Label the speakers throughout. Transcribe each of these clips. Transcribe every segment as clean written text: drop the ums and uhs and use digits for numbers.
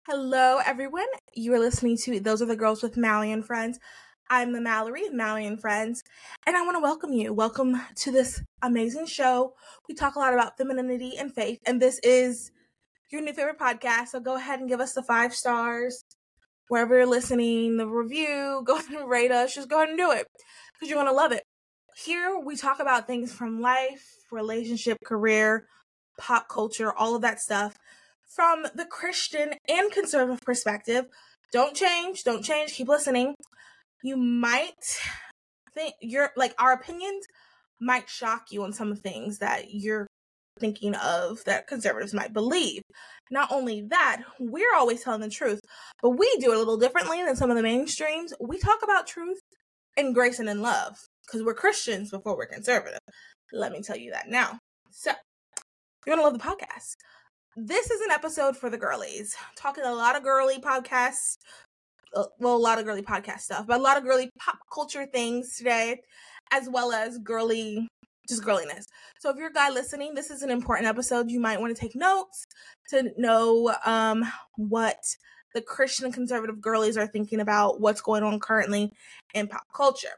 Speaker 1: Hello, everyone. You are listening to Those Are the Girls with Mallory and Friends. I'm the Mallory and Friends, and I want to welcome you. Welcome to this amazing show. We talk a lot about femininity and faith, and this is your new favorite podcast. So go ahead and give us the 5 stars wherever you're listening, the review. Go ahead and rate us. Just go ahead and do it because you're going to love it. Here we talk about things from life, relationship, career, pop culture, all of that stuff from the Christian and conservative perspective. Don't change, keep listening. You might think our opinions might shock you on some things that you're thinking of that conservatives might believe. Not only that, we're always telling the truth, but we do it a little differently than some of the mainstreams. We talk about truth and grace and in love because we're Christians before we're conservative. Let me tell you that now. So, you're going to love the podcast. This is an episode for the girlies. Talking a lot of girly podcasts. Well, a lot of girly podcast stuff, but a lot of girly pop culture things today, as well as just girliness. So if you're a guy listening, this is an important episode. You might want to take notes to know what the Christian and conservative girlies are thinking about what's going on currently in pop culture.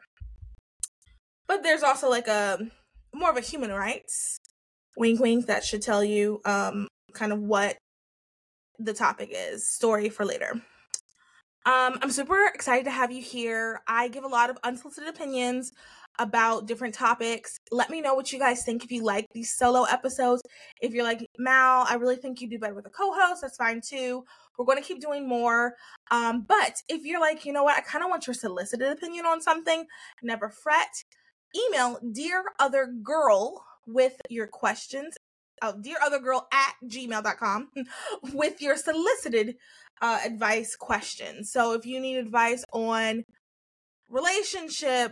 Speaker 1: But there's also like a more of a human rights wink wink that should tell you kind of what the topic is. Story for later. I'm super excited to have you here. I give a lot of unsolicited opinions about different topics. Let me know what you guys think if you like these solo episodes. If you're like, Mal, I really think you do better with a co-host, that's fine too. We're going to keep doing more. But if you're like, you know what, I kind of want your solicited opinion on something, never fret. Email Dear Other Girl with your questions. dearothergirl@gmail.com with your solicited advice questions. So if you need advice on relationship,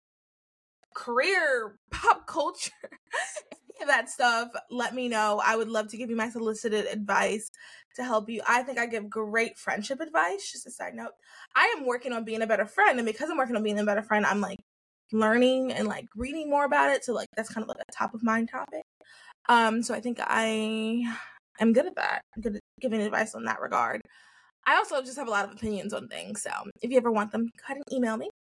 Speaker 1: career, pop culture, any of that stuff, let me know. I would love to give you my solicited advice to help you. I think I give great friendship advice. Just a side note, I am working on being a better friend, and because I'm working on being a better friend, I'm like learning and like reading more about it. So like that's kind of like a top of mind topic. So I think I am good at that. I'm good at giving advice on that regard. I also just have a lot of opinions on things. So if you ever want them, go ahead and email me.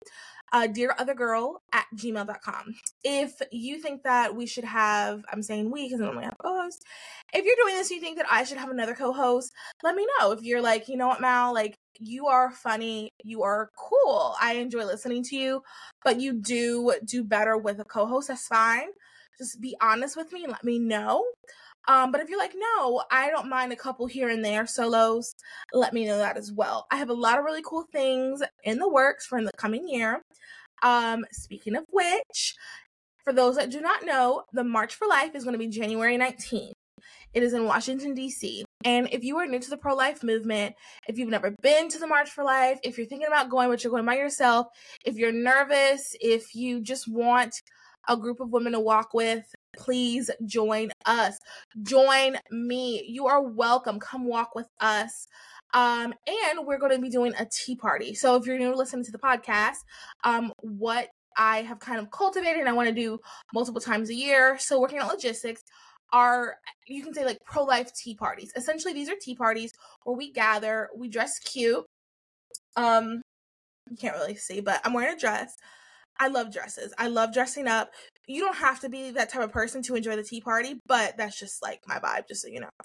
Speaker 1: dearothergirl@gmail.com. If you think that we should have, I'm saying we because I normally have a co-host. If you're doing this and you think that I should have another co-host, let me know. If you're like, you know what, Mal, like you are funny, you are cool, I enjoy listening to you, but you do better with a co-host, that's fine. Just be honest with me and let me know. But if you're like, no, I don't mind a couple here and there solos, let me know that as well. I have a lot of really cool things in the works for the coming year. Speaking of which, for those that do not know, the March for Life is going to be January 19th. It is in Washington, D.C. And if you are new to the pro-life movement, if you've never been to the March for Life, if you're thinking about going, but you're going by yourself, if you're nervous, if you just want a group of women to walk with, please join us. Join me. You are welcome. Come walk with us. And we're going to be doing a tea party. So if you're new listening to the podcast, what I have kind of cultivated and I want to do multiple times a year, so working on logistics, are, you can say, like pro-life tea parties. Essentially, these are tea parties where we gather, we dress cute. You can't really see, but I'm wearing a dress. I love dresses. I love dressing up. You don't have to be that type of person to enjoy the tea party, but that's just like my vibe, just so you know.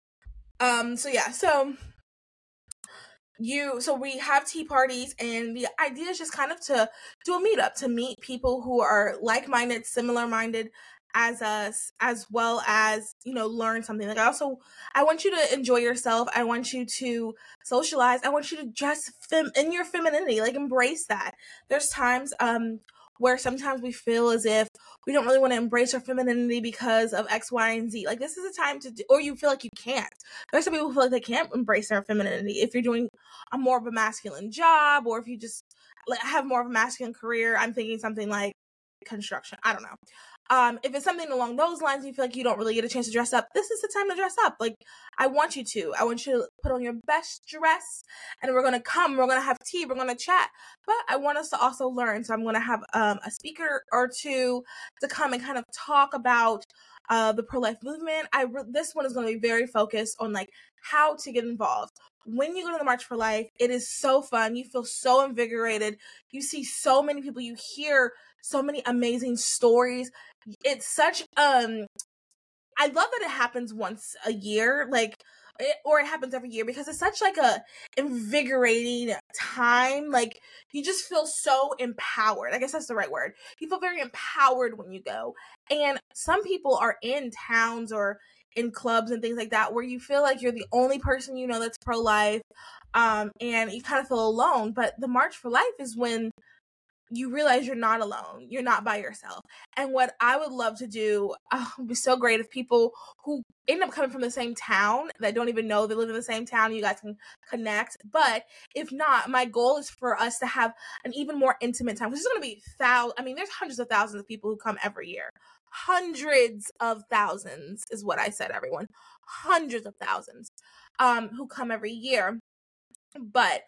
Speaker 1: So we have tea parties, and the idea is just kind of to do a meetup, to meet people who are like-minded, similar-minded as us, as well as, you know, learn something. Like I want you to enjoy yourself. I want you to socialize. I want you to dress in your femininity, like embrace that. There's times where sometimes we feel as if we don't really want to embrace our femininity because of X, Y, and Z. Like this is a time to do, or you feel like you can't. There's some people who feel like they can't embrace their femininity. If you're doing a more of a masculine job, or if you just like have more of a masculine career, I'm thinking something like construction. I don't know. If it's something along those lines, you feel like you don't really get a chance to dress up, this is the time to dress up. Like, I want you to put on your best dress, and we're going to have tea, we're going to chat, but I want us to also learn. So I'm going to have a speaker or two to come and kind of talk about the pro-life movement. This one is going to be very focused on like how to get involved. When you go to the March for Life, it is so fun. You feel so invigorated. You see so many people. You hear so many amazing stories. It's such I love that it happens once a year, or it happens every year, because it's such like a invigorating time. Like, you just feel so empowered. I guess that's the right word. You feel very empowered when you go. And some people are in towns or in clubs and things like that where you feel like you're the only person you know that's pro-life, and you kind of feel alone. But the March for Life is when you realize you're not alone. You're not by yourself. And what I would love to do, would be so great if people who end up coming from the same town that don't even know they live in the same town, you guys can connect. But if not, my goal is for us to have an even more intimate time. Because there's going to be there's hundreds of thousands of people who come every year. Hundreds of thousands is what I said, everyone. Hundreds of thousands who come every year. But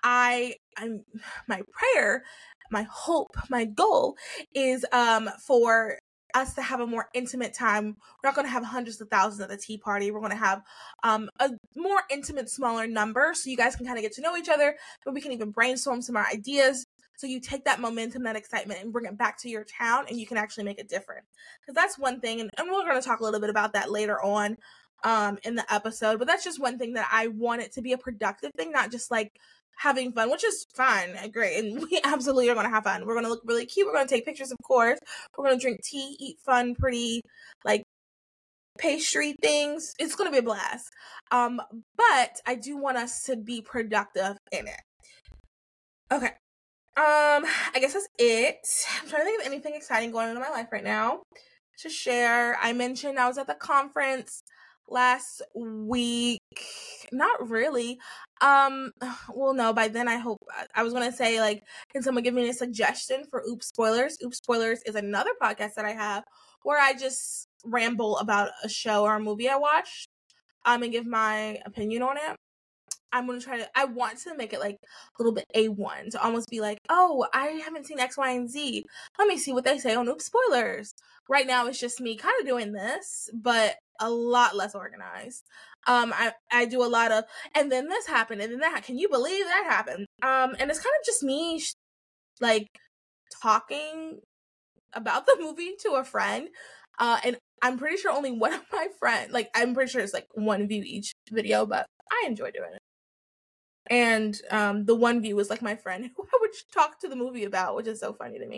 Speaker 1: I'm my prayer, my hope, my goal is for us to have a more intimate time. We're not going to have hundreds of thousands at the tea party. We're going to have a more intimate, smaller number, so you guys can kind of get to know each other, but we can even brainstorm some more ideas. So you take that momentum, that excitement, and bring it back to your town, and you can actually make a difference. Because that's one thing, and we're going to talk a little bit about that later on in the episode, but that's just one thing that I want it to be a productive thing, not just like having fun, which is fine and great, and we absolutely are going to have fun. We're going to look really cute. We're going to take pictures, of course. We're going to drink tea, eat fun, pretty, like, pastry things. It's going to be a blast. But I do want us to be productive in it. Okay. I guess that's it. I'm trying to think of anything exciting going on in my life right now to share. I mentioned I was at the conference last week. Not really. Well, no, by then I hope I was going to say, like, can someone give me a suggestion for Oops Spoilers? Oops Spoilers is another podcast that I have where I just ramble about a show or a movie I watched, and give my opinion on it. I'm going to I want to make it like a little bit A1, to almost be like, oh, I haven't seen X, Y, and Z. Let me see what they say on Oops Spoilers. Right now, it's just me kind of doing this, but a lot less organized. I do a lot of, and then this happened, and then that, can you believe that happened? And it's kind of just me, like, talking about the movie to a friend, and I'm pretty sure only one of my friends, like, I'm pretty sure it's like one view each video, but I enjoy doing it. And the one view was like my friend who I would talk to the movie about, which is so funny to me.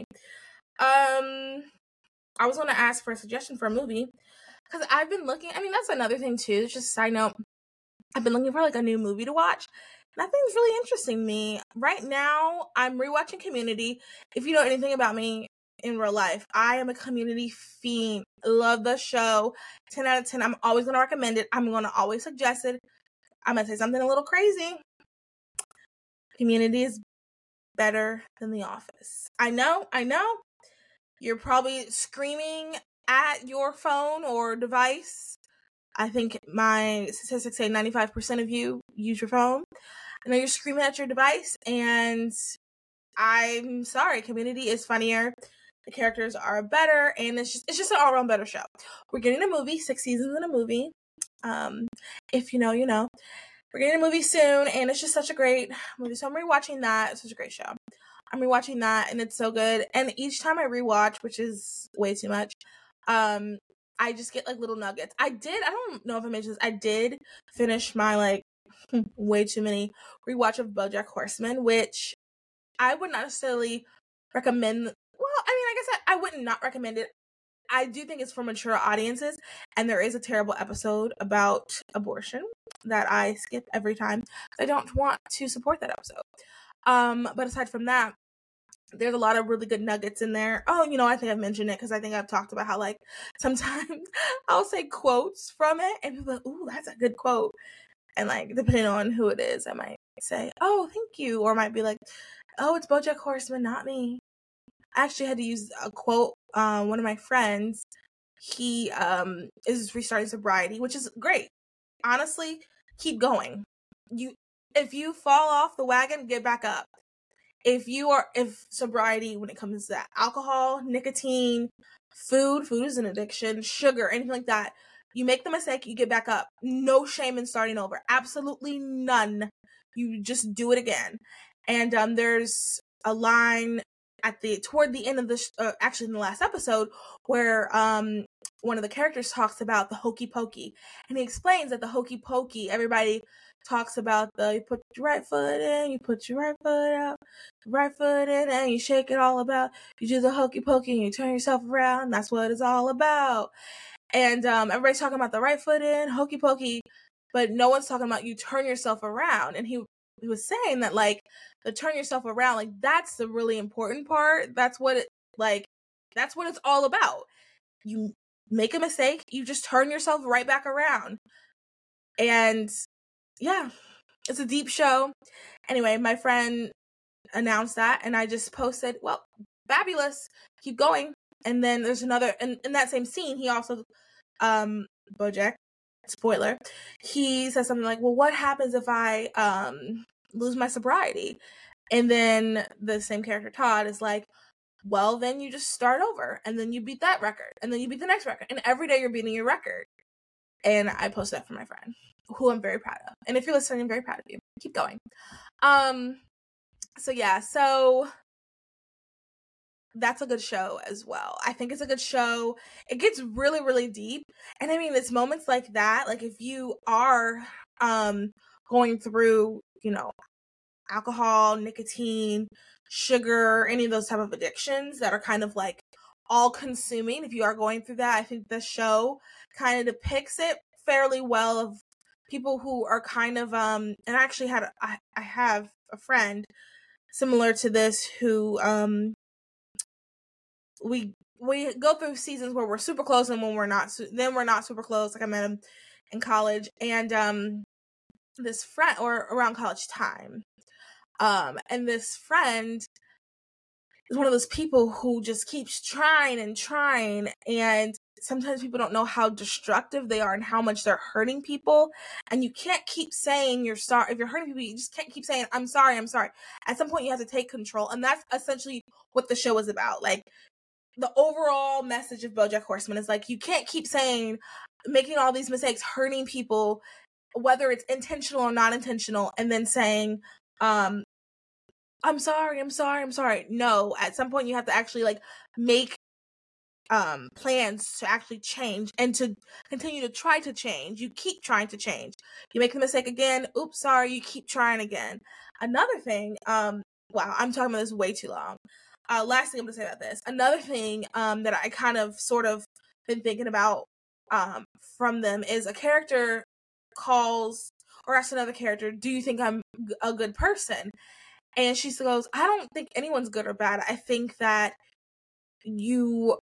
Speaker 1: I was going to ask for a suggestion for a movie, because I've been looking, I mean, that's another thing too, it's just a side note, I've been looking for like a new movie to watch, and I think it's really interesting me. Right now, I'm rewatching Community. If you know anything about me in real life, I am a Community fiend. Love the show. 10 out of 10. I'm always going to recommend it. I'm going to always suggest it. I'm going to say something a little crazy. Community is better than The Office. I know. You're probably screaming at your phone or device. I think my statistics say 95% of you use your phone. I know you're screaming at your device, and I'm sorry. Community is funnier. The characters are better, and it's just an all-around better show. We're getting a movie, 6 seasons in a movie. If you know, you know. We're getting a movie soon, and it's just such a great movie. So I'm rewatching that. It's such a great show. I'm rewatching that, and it's so good. And each time I rewatch, which is way too much, I just get like little nuggets. I don't know if I mentioned this, I did finish my like way too many rewatch of BoJack Horseman, which I would not necessarily recommend. Well, I mean, I guess I would not recommend it. I do think it's for mature audiences, and there is a terrible episode about abortion that I skip every time. I don't want to support that episode. But aside from that, there's a lot of really good nuggets in there. Oh, you know, I think I've mentioned it because I think I've talked about how, like, sometimes I'll say quotes from it, and people are like, ooh, that's a good quote. And, like, depending on who it is, I might say, oh, thank you. Or I might be like, oh, it's BoJack Horseman, not me. I actually had to use a quote. One of my friends, he is restarting sobriety, which is great. Honestly, keep going. If you fall off the wagon, get back up. If sobriety, when it comes to alcohol, nicotine, Food is an addiction. Sugar, anything like that. You make the mistake, you get back up. No shame in starting over. Absolutely none. You just do it again. And there's a line toward the end of actually in the last episode, where one of the characters talks about the hokey pokey, and he explains that the hokey pokey, everybody talks about you put your right foot in, you put your right foot out, right foot in, and you shake it all about. You do the hokey pokey and you turn yourself around. That's what it's all about. And everybody's talking about the right foot in, hokey pokey, but no one's talking about you turn yourself around. And he was saying that, like, the turn yourself around, like, that's the really important part. That's what that's what it's all about. You make a mistake, you just turn yourself right back around. And yeah, it's a deep show. Anyway, my friend announced that, and I just posted, well, fabulous, keep going. And then there's another, and in that same scene, he also, Bojack, spoiler, he says something like, well, what happens if I lose my sobriety? And then the same character, Todd, is like, well, then you just start over, and then you beat that record, and then you beat the next record, and every day you're beating your record. And I posted that for my friend, who I'm very proud of. And if you're listening, I'm very proud of you. Keep going. So yeah, so that's a good show as well. I think it's a good show. It gets really, really deep. And I mean, it's moments like that, like if you are going through, alcohol, nicotine, sugar, any of those type of addictions that are kind of like all consuming, if you are going through that, I think the show kind of depicts it fairly well, of people who are kind of and I actually I have a friend similar to this who we go through seasons where we're super close, and when we're not super close. Like, I met him in college, and this friend, or around college time, and this friend is one of those people who just keeps trying and trying, and sometimes people don't know how destructive they are and how much they're hurting people. And you can't keep saying you're sorry. If you're hurting people, you just can't keep saying, I'm sorry. At some point, you have to take control. And that's essentially what the show is about. Like, the overall message of BoJack Horseman is like, you can't keep saying, making all these mistakes, hurting people, whether it's intentional or not intentional, and then saying, I'm sorry. No, at some point you have to actually, like, make plans to actually change and to continue to try to change. You keep trying to change. You make the mistake again. Oops, sorry. You keep trying again. Another thing, wow, I'm talking about this way too long. Last thing I'm gonna say about this. Another thing that I kind of sort of been thinking about from them is a character calls or asks another character, do you think I'm a good person? And she goes, I don't think anyone's good or bad. I think that your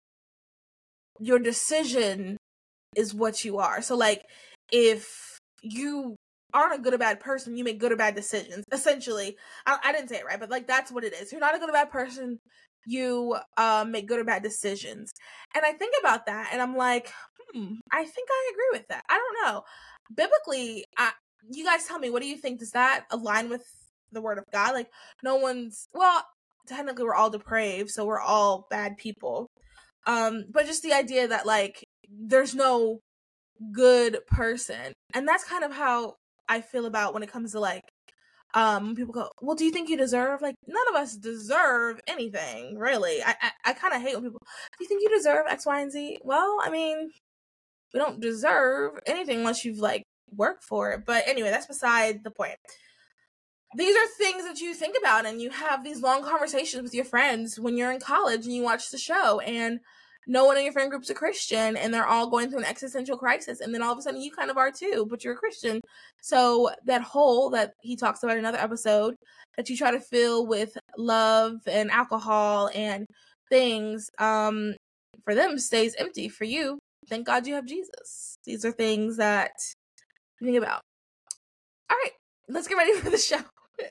Speaker 1: decision is what you are. So, like, if you aren't a good or bad person, you make good or bad decisions. Essentially, I didn't say it right, but, like, that's what it is. You're not a good or bad person. You make good or bad decisions. And I think about that, and I'm like, I think I agree with that. I don't know. Biblically, you guys tell me, what do you think? Does that align with the word of God? Like, technically we're all depraved, so we're all bad people. But just the idea that, like, there's no good person. And that's kind of how I feel about when it comes to, like, when people go, well, do you think you deserve? Like, none of us deserve anything, really. I kind of hate when people, do you think you deserve X, Y, and Z? Well, I mean, we don't deserve anything unless you've, like, worked for it. But anyway, that's beside the point. These are things that you think about, and you have these long conversations with your friends when you're in college and you watch the show, and no one in your friend group's a Christian, and they're all going through an existential crisis, and then all of a sudden you kind of are too, but you're a Christian. So that hole that he talks about in another episode that you try to fill with love and alcohol and things, for them stays empty. For you, thank God you have Jesus. These are things that you think about. All right, let's get ready for the show.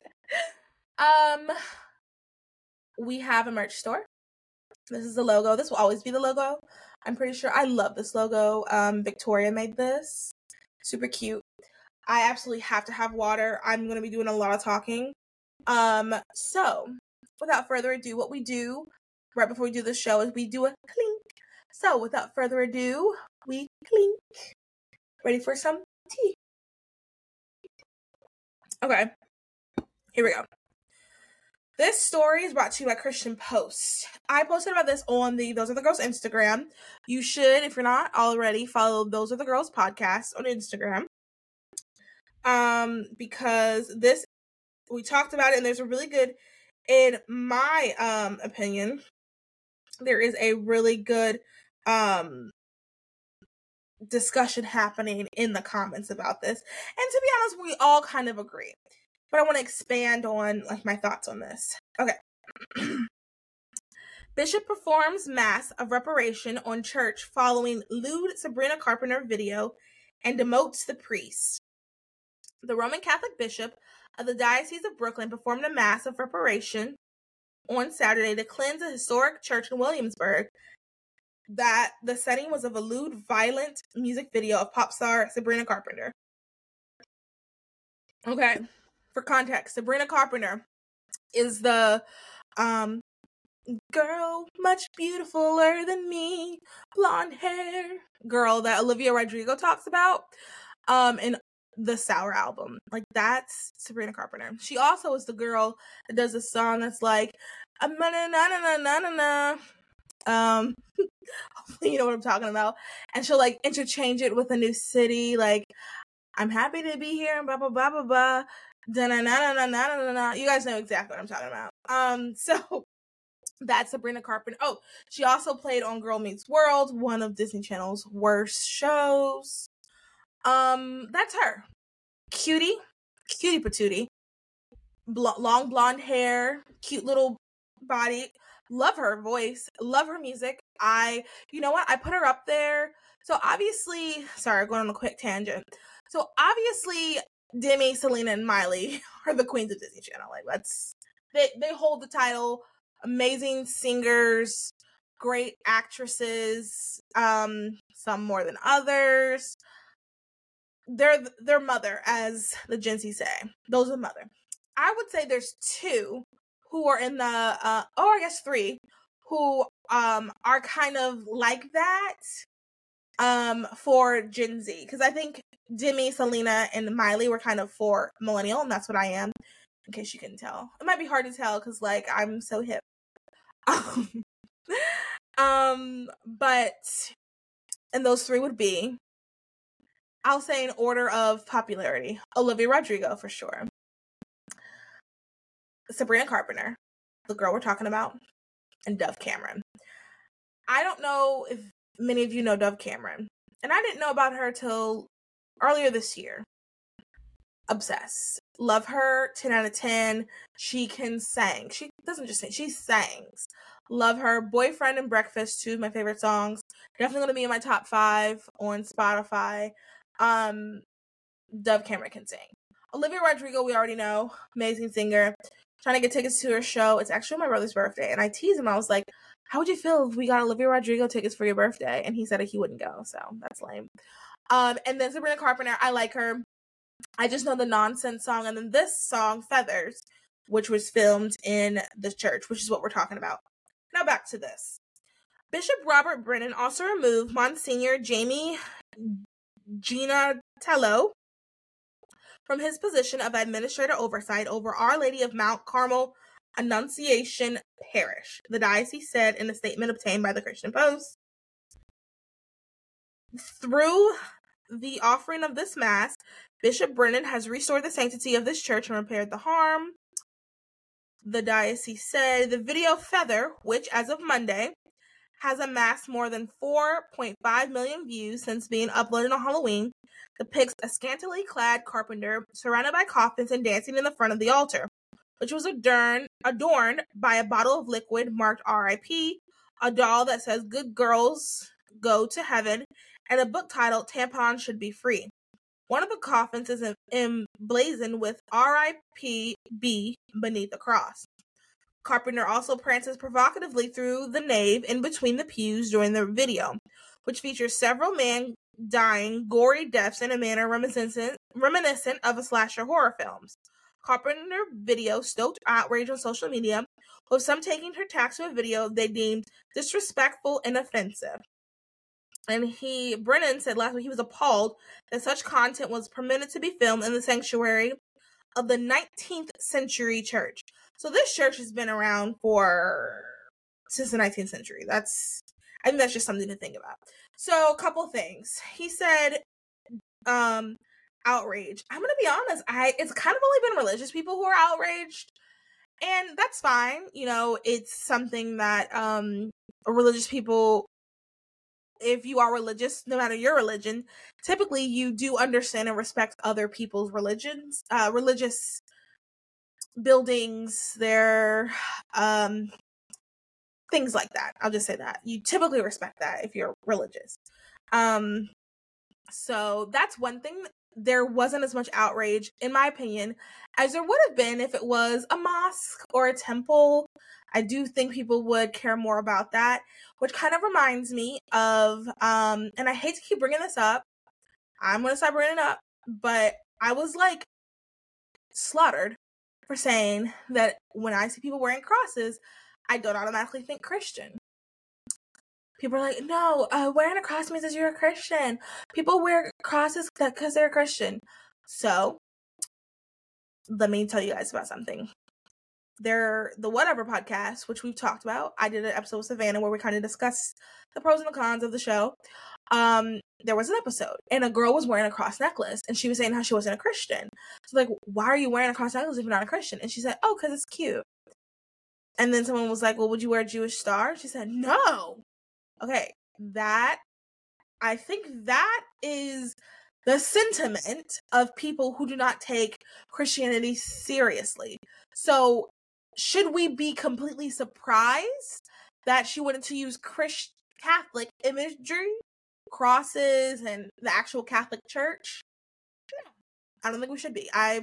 Speaker 1: We have a merch store. This is the logo. This will always be the logo. I'm pretty sure. I love this logo. Victoria made this. Super cute. I absolutely have to have water. I'm going to be doing a lot of talking. So without further ado, what we do right before we do the show is we do a clink, So without further ado, we clink. Ready for some tea? Okay, here we go. This story is brought to you by Christian Post. I posted about this on the Those Are the Girls Instagram. You should, if you're not already, follow Those Are the Girls podcast on Instagram. Because we talked about it, and there's a really good, in my opinion, there is a really good discussion happening in the comments about this. And to be honest, we all kind of agree. But I want to expand on my thoughts on this. Okay. Bishop performs mass of reparation on church following lewd Sabrina Carpenter video and demotes the priest. The Roman Catholic bishop of the Diocese of Brooklyn performed a mass of reparation on Saturday to cleanse a historic church in Williamsburg. That the setting was of a lewd, violent music video of pop star Sabrina Carpenter. Okay, for context, Sabrina Carpenter is the girl much beautifuler than me, blonde hair girl that Olivia Rodrigo talks about in the Sour album. That's Sabrina Carpenter. She also is the girl that does a song that's like na-na-na-na-na-na-na. Hopefully you know what I'm talking about. And she'll interchange it with a new city, I'm happy to be here and blah blah blah blah blah. Da-na-na-na-na-na-na-na. You guys know exactly what I'm talking about. So that's Sabrina Carpenter. Oh, she also played on Girl Meets World, one of Disney Channel's worst shows. That's her. Cutie patootie. Long blonde hair, cute little body. Love her voice. Love her music. You know what? I put her up there. So obviously, sorry, going on a quick tangent. So obviously, Demi, Selena, and Miley are the queens of Disney Channel. They hold the title. Amazing singers, great actresses, some more than others. They're mother, as the Gen Z say. Those are mother. I would say there's two who are in the I guess three who are kind of like that for Gen Z, because I think Demi, Selena, and Miley were kind of for millennial, and that's what I am, in case you couldn't tell. It might be hard to tell because I'm so hip. But and those three would be, I'll say in order of popularity, Olivia Rodrigo for sure, Sabrina Carpenter, the girl we're talking about, and Dove Cameron. I don't know if many of you know Dove Cameron, and I didn't know about her till earlier this year. Obsessed. Love her, 10 out of 10. She can sing. She doesn't just sing, she sings. Love her. Boyfriend and Breakfast, two of my favorite songs. Definitely going to be in my top 5 on Spotify. Dove Cameron can sing. Olivia Rodrigo, we already know. Amazing singer. Trying to get tickets to her show. It's actually my brother's birthday. And I teased him. I was like, how would you feel if we got Olivia Rodrigo tickets for your birthday? And he said he wouldn't go. So that's lame. And then Sabrina Carpenter, I like her. I just know the Nonsense song. And then this song, Feathers, which was filmed in the church, which is what we're talking about. Now back to this. Bishop Robert Brennan also removed Monsignor Jamie Ginatello from his position of administrator oversight over Our Lady of Mount Carmel Annunciation Parish, the diocese said in a statement obtained by the Christian Post. Through the offering of this mass, Bishop Brennan has restored the sanctity of this church and repaired the harm. The diocese said the video Feather, which as of Monday has amassed more than 4.5 million views since being uploaded on Halloween, depicts a scantily clad Carpenter surrounded by coffins and dancing in the front of the altar, which was adorned by a bottle of liquid marked RIP, a doll that says "Good girls go to heaven," and a book titled "Tampons Should Be Free." One of the coffins is emblazoned with RIPB beneath the cross. Carpenter also prances provocatively through the nave in between the pews during the video, which features several men dying gory deaths in a manner reminiscent of a slasher horror films. Carpenter video stoked outrage on social media, with some taking her tack to a video they deemed disrespectful and offensive. And Brennan said last week he was appalled that such content was permitted to be filmed in the sanctuary of the 19th century church. So this church has been around since the 19th century. I think that's just something to think about. So a couple things. He said, outrage. I'm gonna be honest, it's kind of only been religious people who are outraged. And that's fine. It's something that religious people, if you are religious, no matter your religion, typically you do understand and respect other people's religions, religious buildings, their things like that. I'll just say that. You typically respect that if you're religious. So that's one thing. There wasn't as much outrage, in my opinion, as there would have been if it was a mosque or a temple. I do think people would care more about that, which kind of reminds me of, and I hate to keep bringing this up. I'm going to stop bringing it up, but I was like slaughtered for saying that when I see people wearing crosses, I don't automatically think Christian. People are like, no, wearing a cross means that you're a Christian. People wear crosses because they're a Christian. So, let me tell you guys about something. The Whatever podcast, which we've talked about, I did an episode with Savannah where we kind of discussed the pros and the cons of the show. There was an episode, and a girl was wearing a cross necklace, and she was saying how she wasn't a Christian. So, like, why are you wearing a cross necklace if you're not a Christian? And she said, oh, because it's cute. And then someone was like, well, would you wear a Jewish star? She said, no. Okay, I think that is the sentiment of people who do not take Christianity seriously. So, should we be completely surprised that she wanted to use Catholic imagery, crosses, and the actual Catholic Church? No, I don't think we should be. I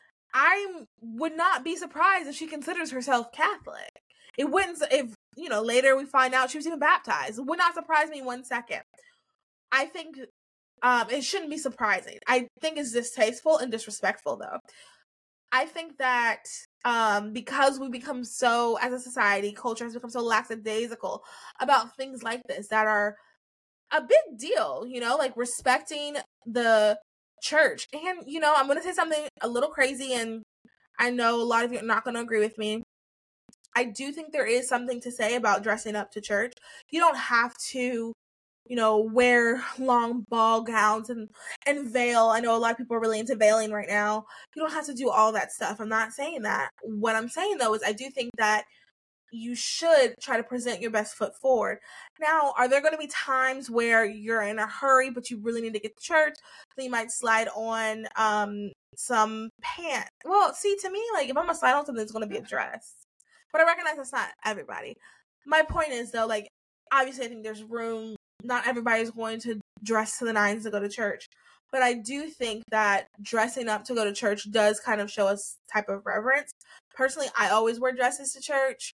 Speaker 1: would not be surprised if she considers herself Catholic. It wouldn't, if later we find out she was even baptized. It would not surprise me 1 second. I think it shouldn't be surprising. I think it's distasteful and disrespectful, though. I think that because we become so, as a society, culture has become so lackadaisical about things like this that are a big deal, like respecting the church. And, I'm going to say something a little crazy, and I know a lot of you are not going to agree with me. I do think there is something to say about dressing up to church. You don't have to, wear long ball gowns and veil. I know a lot of people are really into veiling right now. You don't have to do all that stuff. I'm not saying that. What I'm saying, though, is I do think that you should try to present your best foot forward. Now, are there going to be times where you're in a hurry, but you really need to get to church? So you might slide on some pants. Well, see, to me, like, if I'm going to slide on something, it's going to be a dress. But I recognize that's not everybody. My point is, though, like, obviously I think there's room. Not everybody's going to dress to the nines to go to church. But I do think that dressing up to go to church does kind of show a type of reverence. Personally, I always wear dresses to church.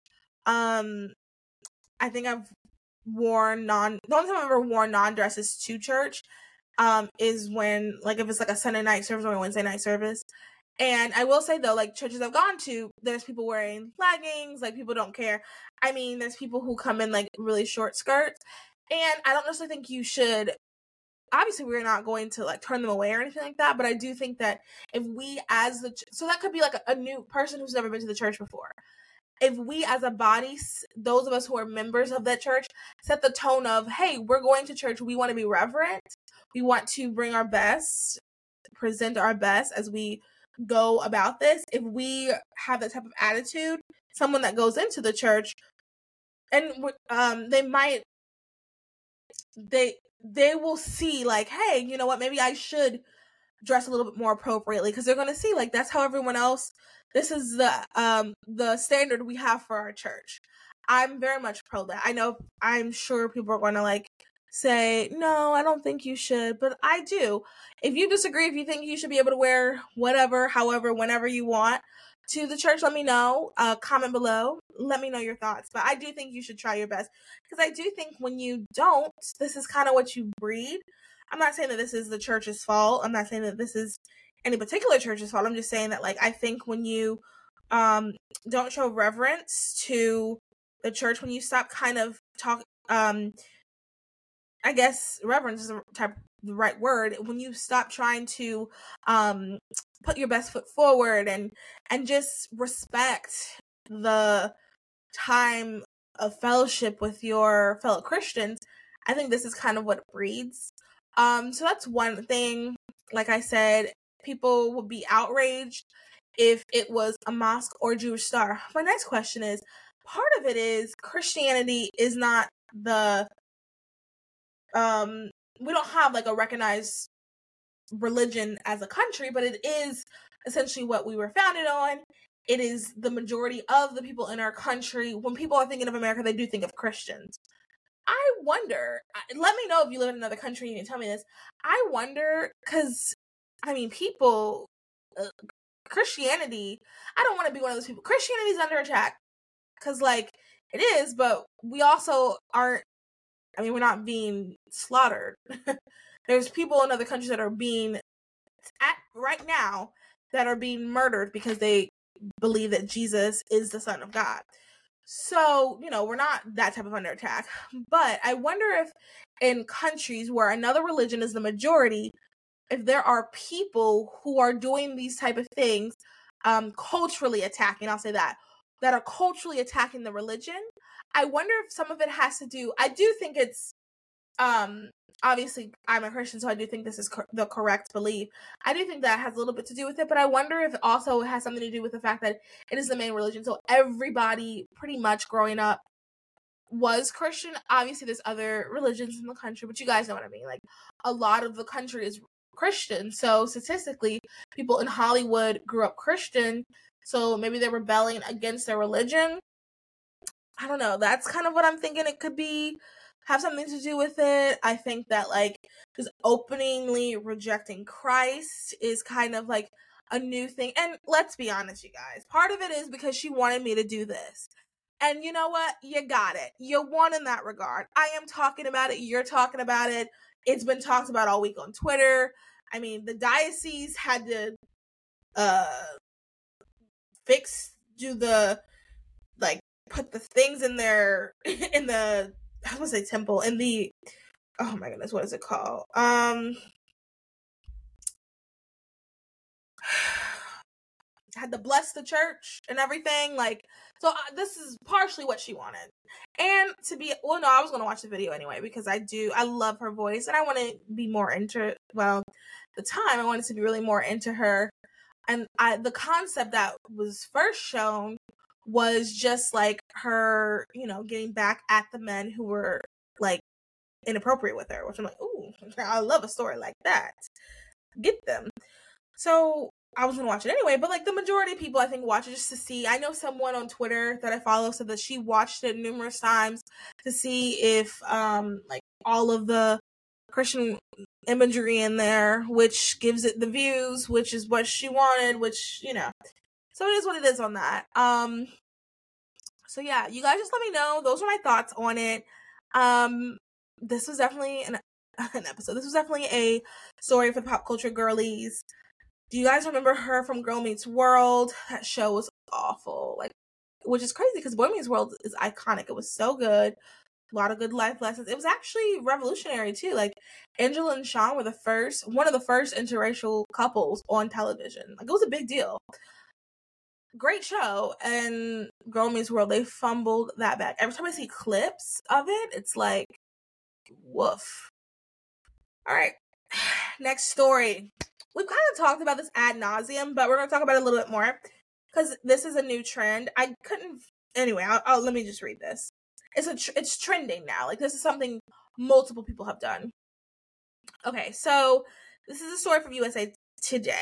Speaker 1: I think I've worn the only time I've ever worn non-dresses to church is when, like, if it's like a Sunday night service or a Wednesday night service. And I will say, though, like, churches I've gone to, there's people wearing leggings, like, people don't care. I mean, there's people who come in, like, really short skirts. And I don't necessarily think you should, obviously, we're not going to, like, turn them away or anything like that, but I do think that if we so that could be, like, a new person who's never been to the church before. If we as a body, those of us who are members of that church, set the tone of, hey, we're going to church, we want to be reverent, we want to bring our best, present our best as we go about this. If we have that type of attitude, someone that goes into the church, and they will see, like, hey, you know what, maybe I should dress a little bit more appropriately, because they're going to see, like, that's how everyone else, this is the standard we have for our church. I'm very much pro that. I'm sure people are going to, like, say, no, I don't think you should, but I do. If you disagree, if you think you should be able to wear whatever, however, whenever you want to the church, let me know. Comment below. Let me know your thoughts. But I do think you should try your best, because I do think when you don't, this is kind of what you breed. I'm not saying that this is the church's fault. I'm not saying that this is any particular church's fault. I'm just saying that, like, I think when you don't show reverence to the church, when you stop kind of I guess reverence is the right word, when you stop trying to put your best foot forward and just respect the time of fellowship with your fellow Christians, I think this is kind of what it breeds. So that's one thing. Like I said, people would be outraged if it was a mosque or Jewish star. My next question is, part of it is Christianity is not the we don't have like a recognized religion as a country, but it is essentially what we were founded on. It is the majority of the people in our country. When people are thinking of America, they do think of Christians. I wonder, let me know if you live in another country and you can tell me this. I wonder, because, I mean, people, Christianity, I don't want to be one of those people. Christianity is under attack. Because, like, it is, but we also aren't, I mean, we're not being slaughtered. There's people in other countries that are being, right now, that are being murdered because they believe that Jesus is the Son of God. So, you know, we're not that type of under attack. But I wonder if in countries where another religion is the majority, if there are people who are doing these type of things, culturally attacking, I'll say that are culturally attacking the religion. I wonder if some of it has to do, I do think it's, obviously I'm a Christian, so I do think this is the correct belief. I do think that has a little bit to do with it, but I wonder if it also has something to do with the fact that it is the main religion. So everybody pretty much growing up was Christian. Obviously there's other religions in the country, but you guys know what I mean. Like, a lot of the country is Christian. So statistically, people in Hollywood grew up Christian. So maybe they're rebelling against their religion. I don't know. That's kind of what I'm thinking it could be. Have something to do with it. I think that, like, just openly rejecting Christ is kind of like a new thing. And let's be honest, you guys, part of it is because she wanted me to do this. And you know what? You got it. You won in that regard. I am talking about it. You're talking about it. It's been talked about all week on Twitter. I mean, the diocese had to put the things in their in the, I was gonna say temple, in the, oh my goodness, what is it called? Had to bless the church and everything. Like, so this is partially what she wanted. And to be, well, no, I was going to watch the video anyway, because I love her voice and I want to be more into, well, the time I wanted to be really more into her. And the concept that was first shown was just like her, you know, getting back at the men who were like inappropriate with her, which I'm like, ooh, I love a story like that. Get them. So I was gonna watch it anyway, but like the majority of people I think watch it just to see. I know someone on Twitter that I follow said that she watched it numerous times to see if like all of the Christian imagery in there, which gives it the views, which is what she wanted, which, you know. So it is what it is on that. So yeah, you guys just let me know. Those are my thoughts on it. This was definitely an episode. This was definitely a story for the pop culture girlies. Do you guys remember her from Girl Meets World? That show was awful. Like, which is crazy because Boy Meets World is iconic. It was so good. A lot of good life lessons. It was actually revolutionary too. Like, Angela and Sean were one of the first interracial couples on television. Like, it was a big deal. Great show. And Girl Meets World, they fumbled that back. Every time I see clips of it, it's like, woof. All right. Next story. We've kind of talked about this ad nauseum, but we're going to talk about it a little bit more because this is a new trend. I couldn't, anyway, I'll let me just read this. It's trending now. Like, this is something multiple people have done. Okay, so this is a story from USA Today.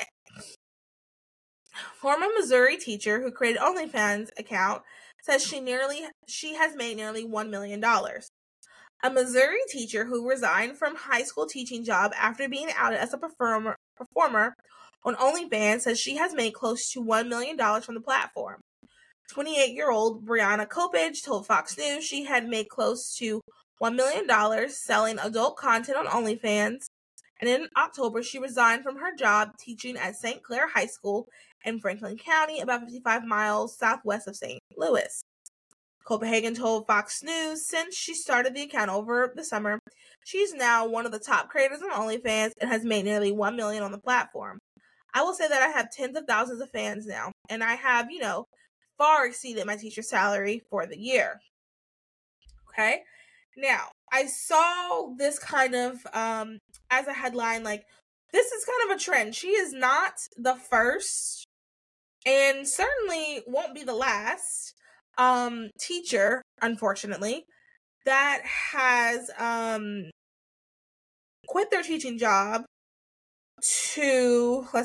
Speaker 1: Former Missouri teacher who created OnlyFans account says she has made nearly $1 million. A Missouri teacher who resigned from high school teaching job after being outed as a performer on OnlyFans says she has made close to $1 million from the platform. 28-year-old Brianna Kopage told Fox News she had made close to $1 million selling adult content on OnlyFans, and in October she resigned from her job teaching at St. Clair High School in Franklin County, about 55 miles southwest of St. Louis. Copenhagen told Fox News since she started the account over the summer, she's now one of the top creators on OnlyFans and has made nearly 1 million on the platform. I will say that I have tens of thousands of fans now, and I have, far exceeded my teacher salary for the year. Okay? Now, I saw this kind of as a headline, like, this is kind of a trend. She is not the first and certainly won't be the last teacher, unfortunately, that has quit their teaching job to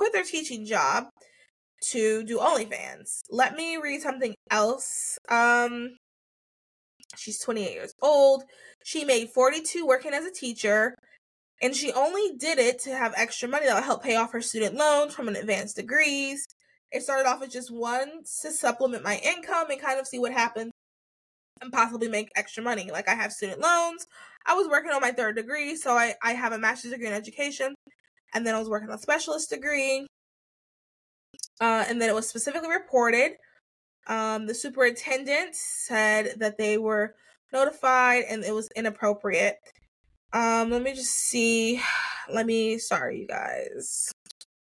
Speaker 1: do OnlyFans. Let me read something else. She's 28 years old. She made $42 working as a teacher, and she only did it to have extra money that will help pay off her student loans from an advanced degrees. It started off as just one to supplement my income and kind of see what happens and possibly make extra money. Like, I have student loans. I was working on my 3rd degree, so I have a master's degree in education, and then I was working on a specialist degree. And then it was specifically reported. The superintendent said that they were notified and it was inappropriate. Let me just see. Sorry, you guys.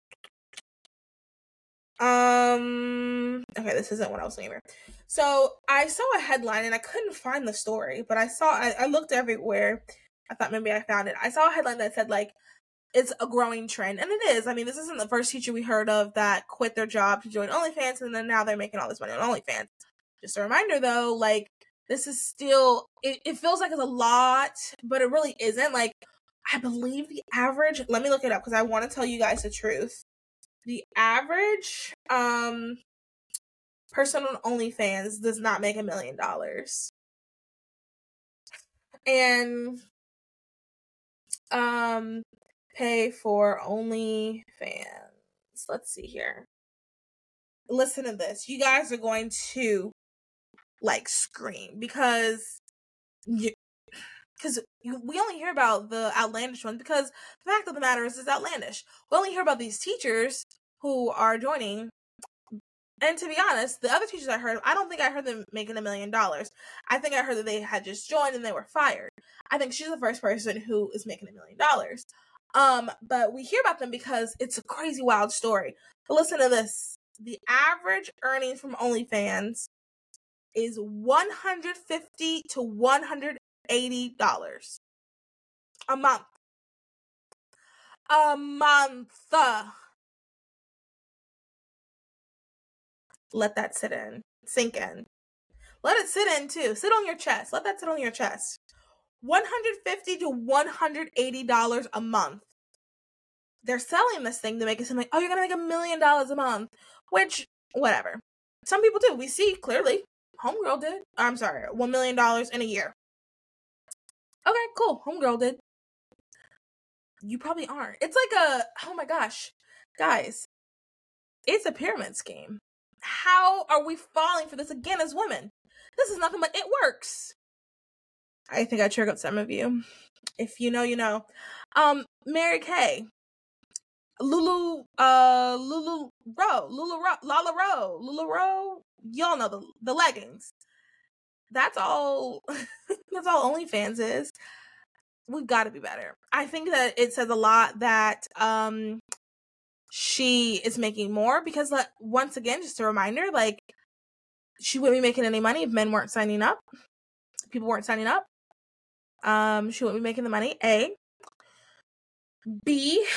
Speaker 1: Okay, this isn't what I was saying here. So I saw a headline and I couldn't find the story, but I looked everywhere. I thought maybe I found it. I saw a headline that said, like, it's a growing trend, and it is. I mean, this isn't the first teacher we heard of that quit their job to join OnlyFans, and then now they're making all this money on OnlyFans. Just a reminder, though, like, this is still, it feels like it's a lot, but it really isn't. Like, I believe the average, let me look it up because I want to tell you guys the truth. The average person on OnlyFans does not make $1 million. And pay for OnlyFans. Let's see here. Listen to this. You guys are going to, like, scream because we only hear about the outlandish ones because the fact of the matter is it's outlandish. We only hear about these teachers who are joining. And to be honest, the other teachers I heard, I don't think I heard them making $1 million. I think I heard that they had just joined and they were fired. I think she's the first person who is making $1 million. But we hear about them because it's a crazy, wild story. But listen to this. The average earnings from OnlyFans is $150 to $180 a month. A month. Let that sit in. Sink in. Let it sit in too. Sit on your chest. Let that sit on your chest. $150 to $180 a month. They're selling this thing to make it seem like, oh, you're going to make $1 million a month. Which, whatever. Some people do. We see clearly. Homegirl did. I'm sorry. $1 million in a year. Okay, cool. Homegirl did. You probably aren't. It's like oh my gosh. Guys, it's a pyramid scheme. How are we falling for this again as women? This is nothing but it works. I think I triggered some of you. If you know, you know. Mary Kay. Lala Rowe. Y'all know the leggings. That's all. That's all OnlyFans is. We've got to be better. I think that it says a lot that she is making more because, once again, just a reminder, like, she wouldn't be making any money if men weren't signing up. People weren't signing up. She wouldn't be making the money. A. B.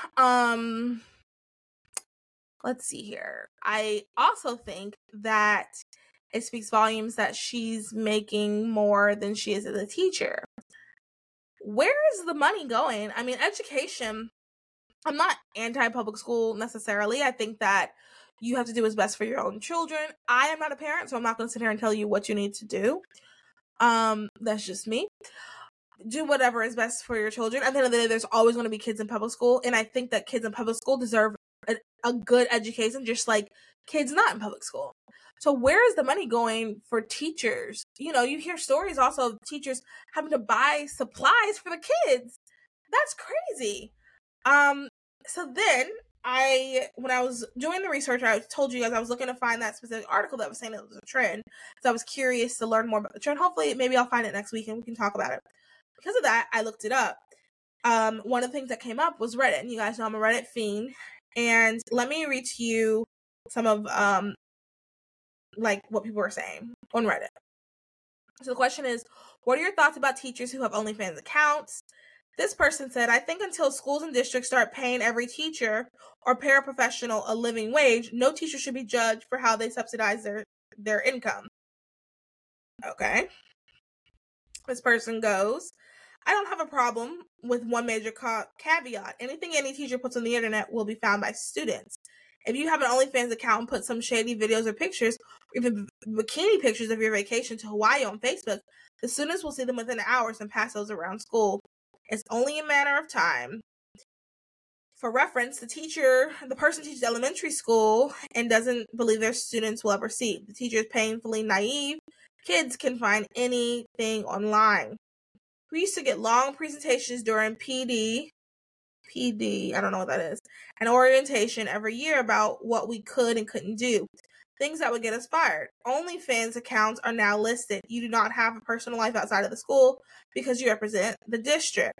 Speaker 1: Let's see here. I also think that it speaks volumes that she's making more than she is as a teacher. Where is the money going? I mean, education, I'm not anti-public school necessarily. I think that you have to do what's best for your own children. I am not a parent, so I'm not going to sit here and tell you what you need to do. That's just me. Do whatever is best for your children. At the end of the day, there's always going to be kids in public school, and I think that kids in public school deserve a good education, just like kids not in public school. So where is the money going for teachers? You know, you hear stories also of teachers having to buy supplies for the kids. That's crazy. So then when I was doing the research, I told you guys I was looking to find that specific article that was saying it was a trend. So I was curious to learn more about the trend. Hopefully, maybe I'll find it next week and we can talk about it. Because of that, I looked it up. One of the things that came up was Reddit. And you guys know I'm a Reddit fiend. And let me read to you some of like what people are saying on Reddit. So the question is, what are your thoughts about teachers who have OnlyFans accounts? This person said, I think until schools and districts start paying every teacher or paraprofessional a living wage, no teacher should be judged for how they subsidize their income. Okay. This person goes, I don't have a problem with one major caveat. Anything any teacher puts on the internet will be found by students. If you have an OnlyFans account and put some shady videos or pictures, or even bikini pictures of your vacation to Hawaii on Facebook, the students will see them within hours and pass those around school. It's only a matter of time. For reference, the person teaches elementary school and doesn't believe their students will ever see. The teacher is painfully naive. Kids can find anything online. We used to get long presentations during PD, I don't know what that is, and orientation every year about what we could and couldn't do. Things that would get us fired. OnlyFans accounts are now listed. You do not have a personal life outside of the school because you represent the district.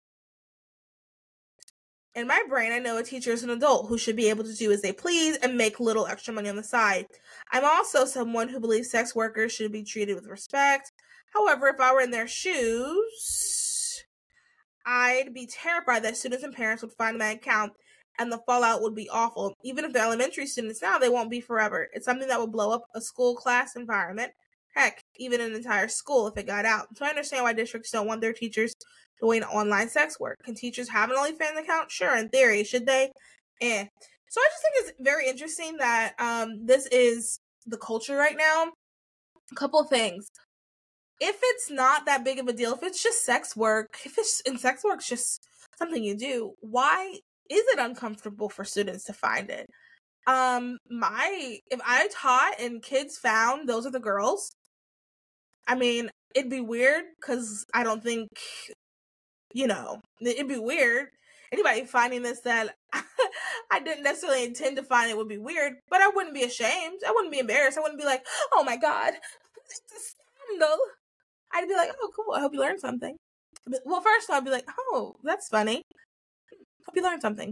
Speaker 1: In my brain, I know a teacher is an adult who should be able to do as they please and make little extra money on the side. I'm also someone who believes sex workers should be treated with respect. However, if I were in their shoes, I'd be terrified that students and parents would find my account and the fallout would be awful. Even if they're elementary students now, they won't be forever. It's something that would blow up a school class environment. Heck, even an entire school if it got out. So I understand why districts don't want their teachers doing online sex work. Can teachers have an OnlyFans account? Sure, in theory. Should they? So I just think it's very interesting that this is the culture right now. A couple things. If it's not that big of a deal, if it's just sex work, sex work's just something you do, why is it uncomfortable for students to find it? If I taught and kids found those are the girls, I mean, it'd be weird because I don't think, it'd be weird. Anybody finding this that I didn't necessarily intend to find it would be weird, but I wouldn't be ashamed. I wouldn't be embarrassed. I wouldn't be like, oh my God, it's a scandal. I'd be like, oh, cool. I hope you learned something. Well, first I'd be like, oh, that's funny. Hope you learned something.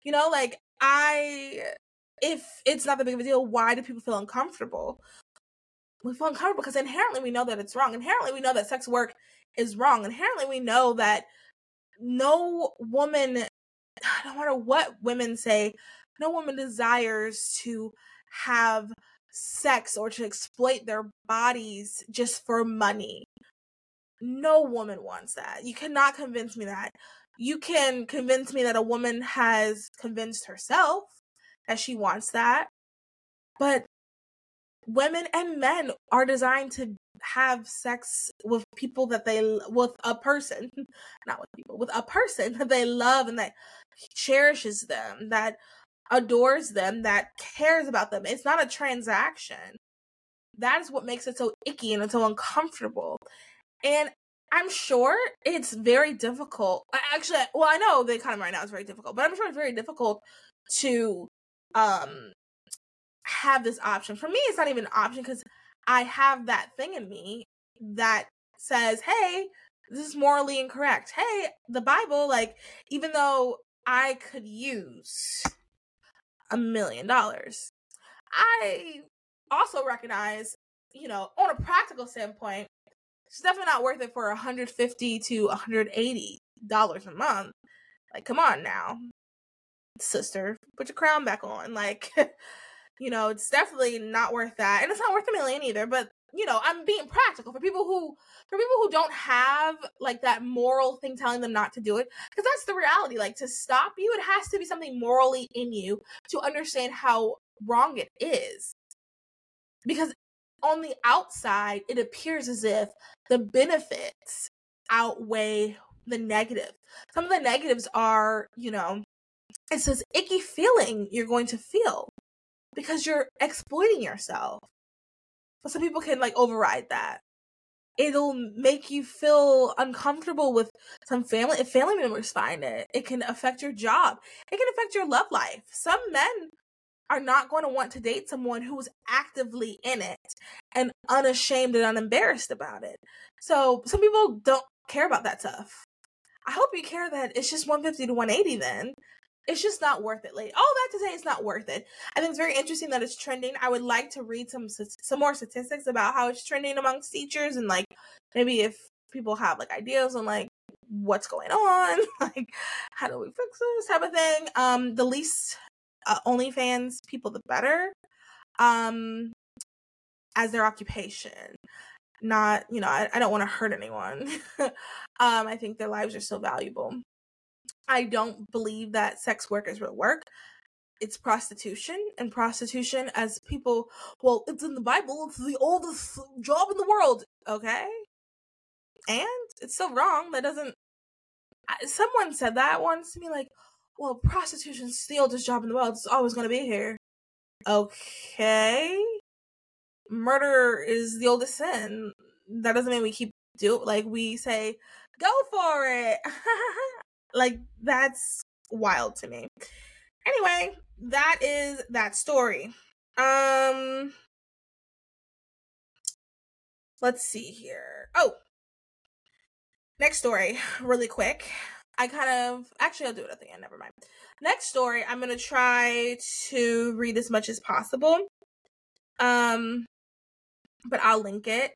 Speaker 1: If it's not that big of a deal, why do people feel uncomfortable? We feel uncomfortable because inherently we know that it's wrong. Inherently we know that sex work is wrong. Inherently we know that no woman, no matter what women say, no woman desires to have sex or to exploit their bodies just for money. No woman wants that. You cannot convince me that. You can convince me that a woman has convinced herself that she wants that. But women and men are designed to have sex with with a person, not with people, with a person that they love and that cherishes them, that adores them, that cares about them. It's not a transaction. That is what makes it so icky and so uncomfortable. And I'm sure it's very difficult. Actually, well, I know the economy right now is very difficult, but I'm sure it's very difficult to have this option. For me, it's not even an option because I have that thing in me that says, hey, this is morally incorrect. Hey, the Bible, even though I could use $1 million, I also recognize, on a practical standpoint, it's definitely not worth it for $150 to $180 a month. Come on now, sister, put your crown back on. It's definitely not worth that, and it's not worth $1 million either. But I'm being practical for people who don't have that moral thing telling them not to do it, because that's the reality. To stop you, it has to be something morally in you to understand how wrong it is, because on the outside, it appears as if the benefits outweigh the negative. Some of the negatives are, it's this icky feeling you're going to feel because you're exploiting yourself. But some people can override that. it'll make you feel uncomfortable with some family. If family members find it, it can affect your job. It can affect your love life. Some men are not going to want to date someone who's actively in it and unashamed and unembarrassed about it. So some people don't care about that stuff. I hope you care that it's just 150 to 180 then. It's just not worth it, lady. All that to say it's not worth it. I think it's very interesting that it's trending. I would like to read some more statistics about how it's trending amongst teachers, and like maybe if people have like ideas on like what's going on, like how do we fix this type of thing. The least OnlyFans people, the better. As their occupation. Not, I don't want to hurt anyone. I think their lives are so valuable. I don't believe that sex work is real work. It's prostitution, and prostitution, as people, well, it's in the Bible, it's the oldest job in the world. Okay? And it's still wrong. That doesn't, someone said that once to me, like, well, prostitution's the oldest job in the world. It's always going to be here. Okay. Murder is the oldest sin. That doesn't mean we keep we say, go for it. Like, that's wild to me. Anyway, that is that story. Let's see here. Oh, next story, really quick. I'll do it at the end, never mind. Next story, I'm going to try to read as much as possible. But I'll link it.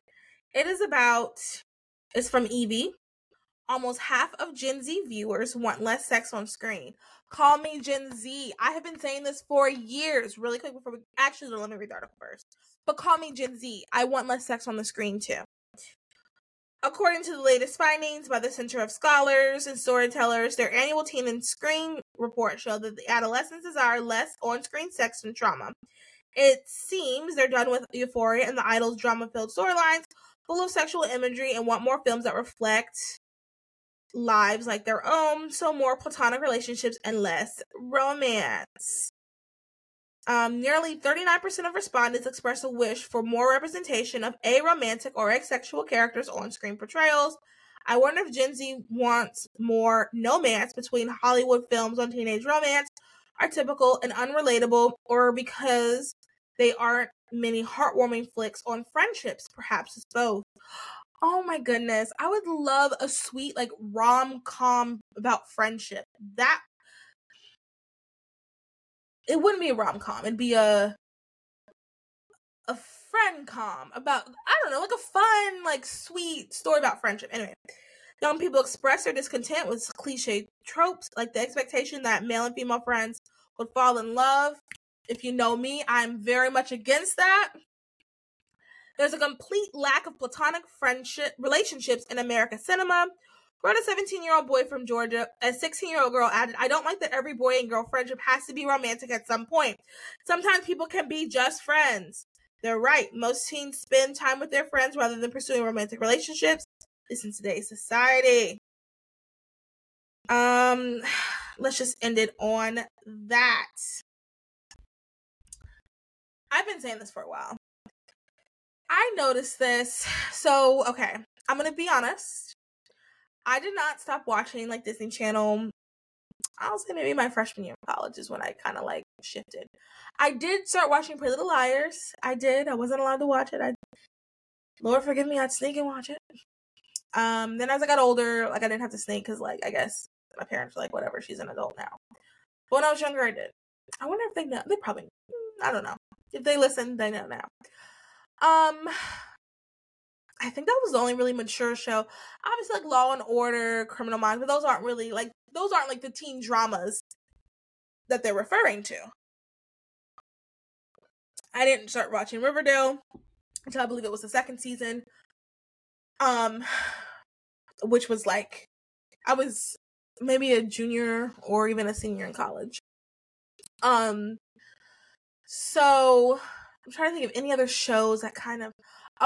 Speaker 1: It's from Evie. Almost half of Gen Z viewers want less sex on screen. Call me Gen Z. I have been saying this for years. Really quick before let me read the article first. But call me Gen Z. I want less sex on the screen too. According to the latest findings by the Center of Scholars and Storytellers, their annual Teen and Screen report showed that the adolescents desire less on-screen sex and trauma. It seems they're done with Euphoria and the Idol's drama-filled storylines, full of sexual imagery, and want more films that reflect lives like their own, so more platonic relationships and less romance. Nearly 39% of respondents expressed a wish for more representation of aromantic or asexual characters on screen portrayals. I wonder if Gen Z wants more nomance between Hollywood films on teenage romance are typical and unrelatable, or because they aren't many heartwarming flicks on friendships. Perhaps it's both. Oh my goodness. I would love a sweet, like, rom-com about friendship. It wouldn't be a rom-com. It'd be a friend-com about, I don't know, like a fun, like, sweet story about friendship. Anyway, young people express their discontent with cliche tropes, like the expectation that male and female friends would fall in love. If you know me, I'm very much against that. There's a complete lack of platonic relationships in American cinema. Wrote a 17-year-old boy from Georgia. A 16-year-old girl added, I don't like that every boy and girl friendship has to be romantic at some point. Sometimes people can be just friends. They're right. Most teens spend time with their friends rather than pursuing romantic relationships. This in today's society. Let's just end it on that. I've been saying this for a while. I noticed this. So, okay, I'm going to be honest. I did not stop watching, like, Disney Channel. I'll say maybe my freshman year of college is when I kind of, like, shifted. I did start watching Pretty Little Liars. I did. I wasn't allowed to watch it. Lord forgive me, I'd sneak and watch it. Then as I got older, like, I didn't have to sneak because, like, I guess my parents were like, whatever, she's an adult now. But when I was younger, I did. I wonder if they know. They probably, I don't know. If they listen, they know now. I think that was the only really mature show. Obviously, like, Law and Order, Criminal Minds, but those aren't like the teen dramas that they're referring to. I didn't start watching Riverdale until I believe it was the second season. Which was like, I was maybe a junior or even a senior in college. So I'm trying to think of any other shows that kind of,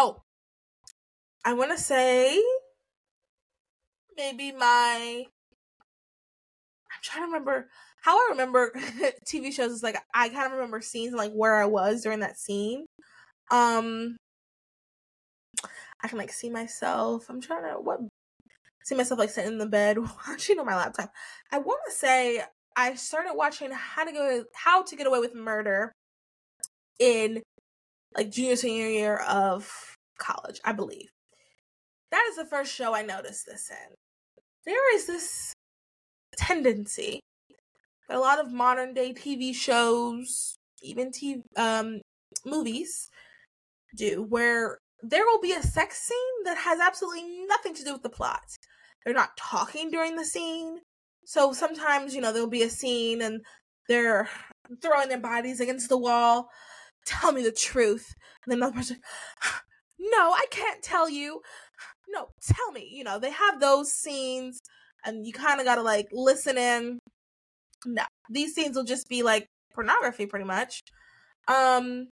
Speaker 1: I want to say maybe I'm trying to remember how I remember TV shows is like, I kind of remember scenes and like where I was during that scene. I can like see myself. I'm trying to see myself like sitting in the bed watching on my laptop. I want to say I started watching How to Get Away with Murder in like senior year of college, I believe. That is the first show I noticed this in. There is this tendency that a lot of modern day TV shows, even movies, do, where there will be a sex scene that has absolutely nothing to do with the plot. They're not talking during the scene. So sometimes, there'll be a scene and they're throwing their bodies against the wall. Tell me the truth. And then another person, no, I can't tell you. No, tell me. They have those scenes and you kind of got to like listen in. No, these scenes will just be like pornography pretty much. And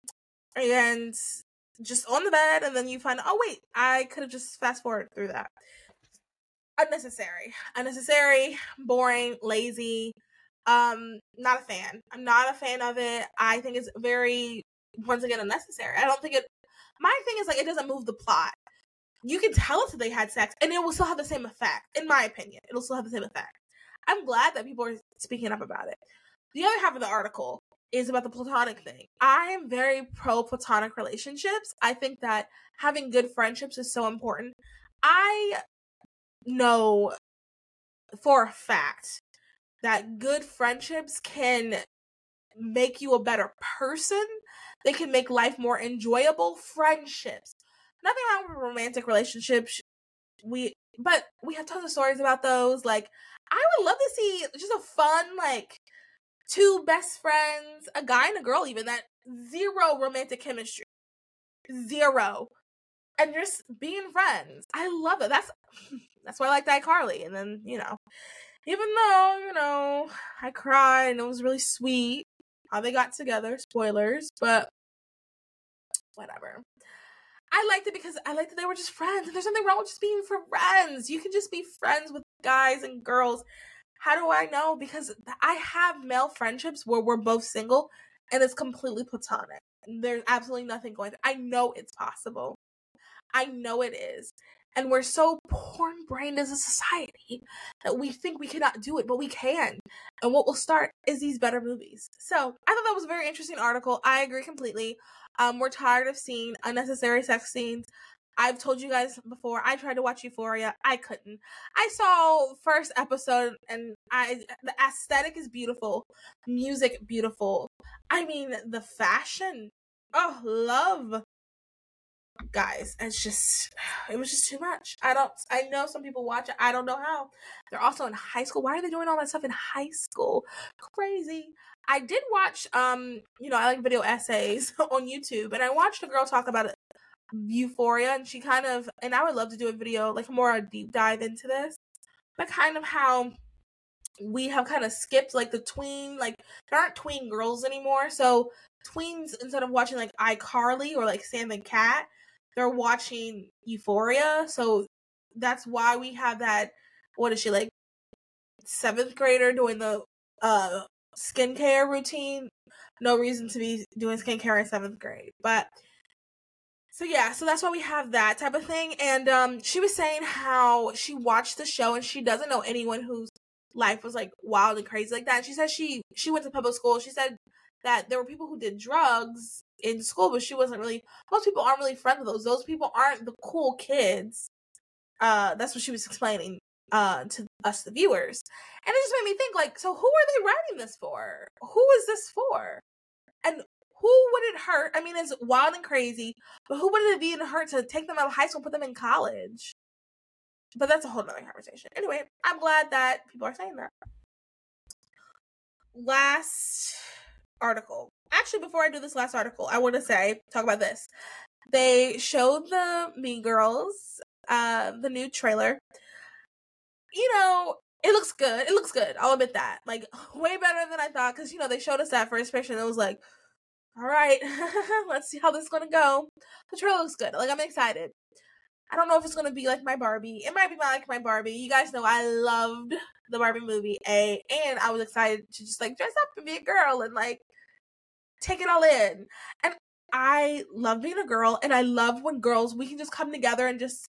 Speaker 1: just on the bed, and then you find, oh wait, I could have just fast forward through that. Unnecessary, boring, lazy. Not a fan. I'm not a fan of it. I think it's very, once again, unnecessary. I don't think my thing is like, it doesn't move the plot. You can tell us that they had sex and it will still have the same effect. In my opinion, it'll still have the same effect. I'm glad that people are speaking up about it. The other half of the article is about the platonic thing. I am very pro platonic relationships. I think that having good friendships is so important. I know for a fact that good friendships can make you a better person. They can make life more enjoyable. Friendships. Nothing wrong with romantic relationships. But we have tons of stories about those. Like, I would love to see just a fun, like, two best friends, a guy and a girl even, that zero romantic chemistry. Zero. And just being friends. I love it. That's why I liked iCarly. And then, even though, I cried and it was really sweet how they got together, spoilers, but whatever. I liked it because I liked that they were just friends, and there's nothing wrong with just being friends. You can just be friends with guys and girls. How do I know? Because I have male friendships where we're both single, and it's completely platonic. There's absolutely nothing going through. I know it's possible. I know it is. And we're so porn-brained as a society that we think we cannot do it, but we can. And what will start is these better movies. So I thought that was a very interesting article. I agree completely. We're tired of seeing unnecessary sex scenes. I've told you guys before, I tried to watch Euphoria. I couldn't. I saw first episode and the aesthetic is beautiful. Music, beautiful. I mean, the fashion. Oh, love. Guys, it was just too much. I know some people watch it. I don't know how. They're also in high school. Why are they doing all that stuff in high school? Crazy. I did watch, I like video essays on YouTube, and I watched a girl talk about it, Euphoria, and and I would love to do a video, like more a deep dive into this, but kind of how we have kind of skipped like the tween, like there aren't tween girls anymore, so tweens, instead of watching like iCarly or like Sam and Cat, they're watching Euphoria. So that's why we have that, what is she, like 7th grader doing the skincare routine? No reason to be doing skincare in 7th grade. But so yeah, so that's why we have that type of thing. And she was saying how she watched the show and she doesn't know anyone whose life was like wild and crazy like that. And she said she went to public school. She said that there were people who did drugs in school, but she wasn't really, most people aren't really friends with those. Those people aren't the cool kids. That's what she was explaining to us, the viewers. And it just made me think, like, so who are they writing this for? Who is this for? And who would it hurt? I mean, it's wild and crazy, but who would it be to hurt to take them out of high school and put them in college? But that's a whole nother conversation. Anyway, I'm glad that people are saying that. Last article. Actually, before I do this last article, I want to talk about this. They showed the Mean Girls, the new trailer. It looks good. It looks good. I'll admit that. Like, way better than I thought, because, they showed us that first picture, and it was like, all right, let's see how this is going to go. The trailer looks good. Like, I'm excited. I don't know if it's going to be like my Barbie. It might be like my Barbie. You guys know I loved the Barbie movie, and I was excited to just, like, dress up and be a girl and, like, take it all in. And I love being a girl, and I love when girls, we can just come together and just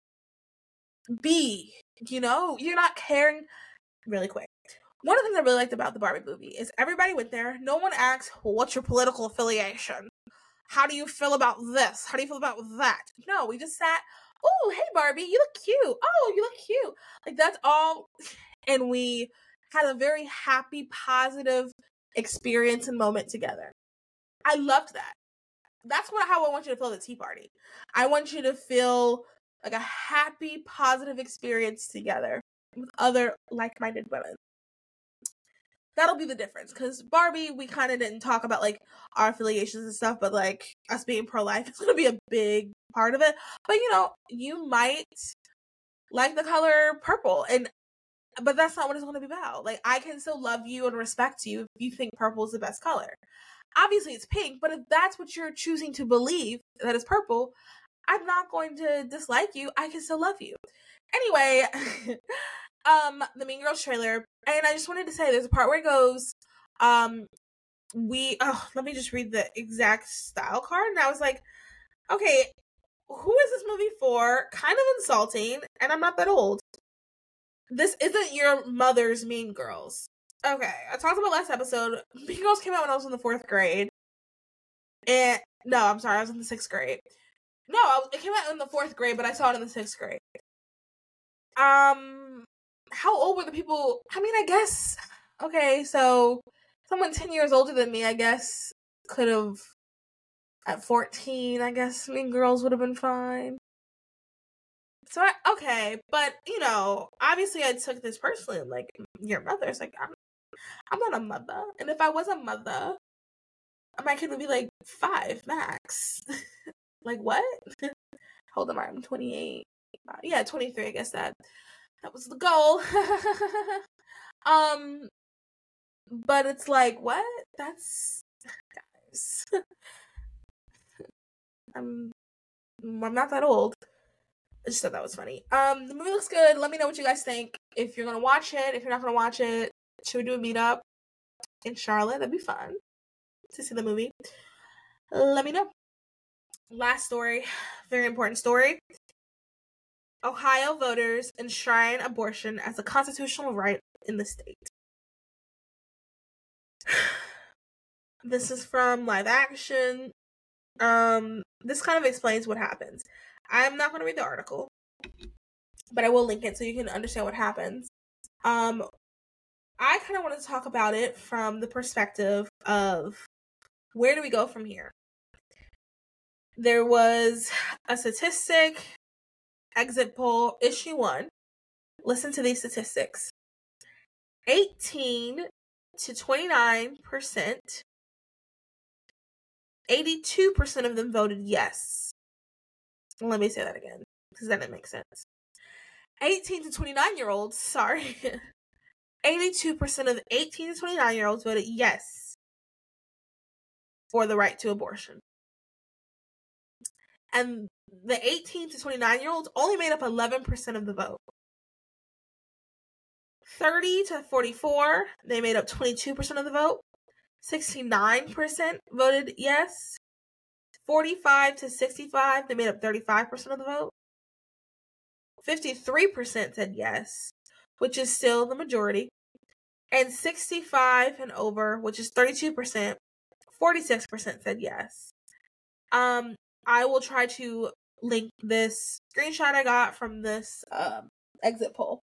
Speaker 1: be, you know? You're not caring. Really quick. One of the things I really liked about the Barbie movie is everybody went there. No one asked, well, what's your political affiliation? How do you feel about this? How do you feel about that? No, we just sat, oh, hey, Barbie, you look cute. Oh, you look cute. Like, that's all. And we had a very happy, positive experience and moment together. I loved that. That's how I want you to feel at the tea party. I want you to feel like a happy, positive experience together with other like-minded women. That'll be the difference, because Barbie, we kind of didn't talk about like our affiliations and stuff, but like us being pro-life is going to be a big part of it. But you know, you might like the color purple, but that's not what it's going to be about. Like, I can still love you and respect you if you think purple is the best color. Obviously it's pink, but if that's what you're choosing to believe, that is purple, I'm not going to dislike you. I can still love you. Anyway, the Mean Girls trailer, and I just wanted to say there's a part where it goes, let me just read the exact style card, and I was like, okay, who is this movie for? Kind of insulting, and I'm not that old. This isn't your mother's Mean Girls. Okay, I talked about last episode. Mean Girls came out when I was in the 4th grade. And no, I'm sorry, I was in the 6th grade. No, it came out in the 4th grade, but I saw it in the 6th grade. How old were the people? I mean, I guess, okay, so someone 10 years older than me, I guess, could have, at 14, I guess Mean Girls would have been fine. So, okay, but, you know, obviously I took this personally. I'm like, your mother's like, I'm not a mother. And if I was a mother, my kid would be like 5 max. Like, what? Hold on, I'm 28. Yeah, 23, I guess that was the goal. But it's like, what? That's, guys. I'm not that old. I just thought that was funny. The movie looks good. Let me know what you guys think. If you're gonna watch it, if you're not gonna watch it, should we do a meetup in Charlotte? That'd be fun to see the movie. Let me know. Last story, very important story. Ohio voters enshrine abortion as a constitutional right in the state. This is from Live Action. This kind of explains what happens. I'm not going to read the article, but I will link it so you can understand what happens. I kind of want to talk about it from the perspective of where do we go from here? There was a statistic, exit poll, issue 1. Listen to these statistics. 18 to 29%, 82% of them voted yes. Let me say that again, because then it makes sense. 18 to 29-year-olds, 82% of the 18 to 29-year-olds voted yes for the right to abortion. And the 18 to 29-year-olds only made up 11% of the vote. 30 to 44, they made up 22% of the vote. 69% voted yes. 45 to 65, they made up 35% of the vote. 53% said yes, which is still the majority. And 65 and over, which is 32%, 46% said yes. I will try to link this screenshot I got from this exit poll.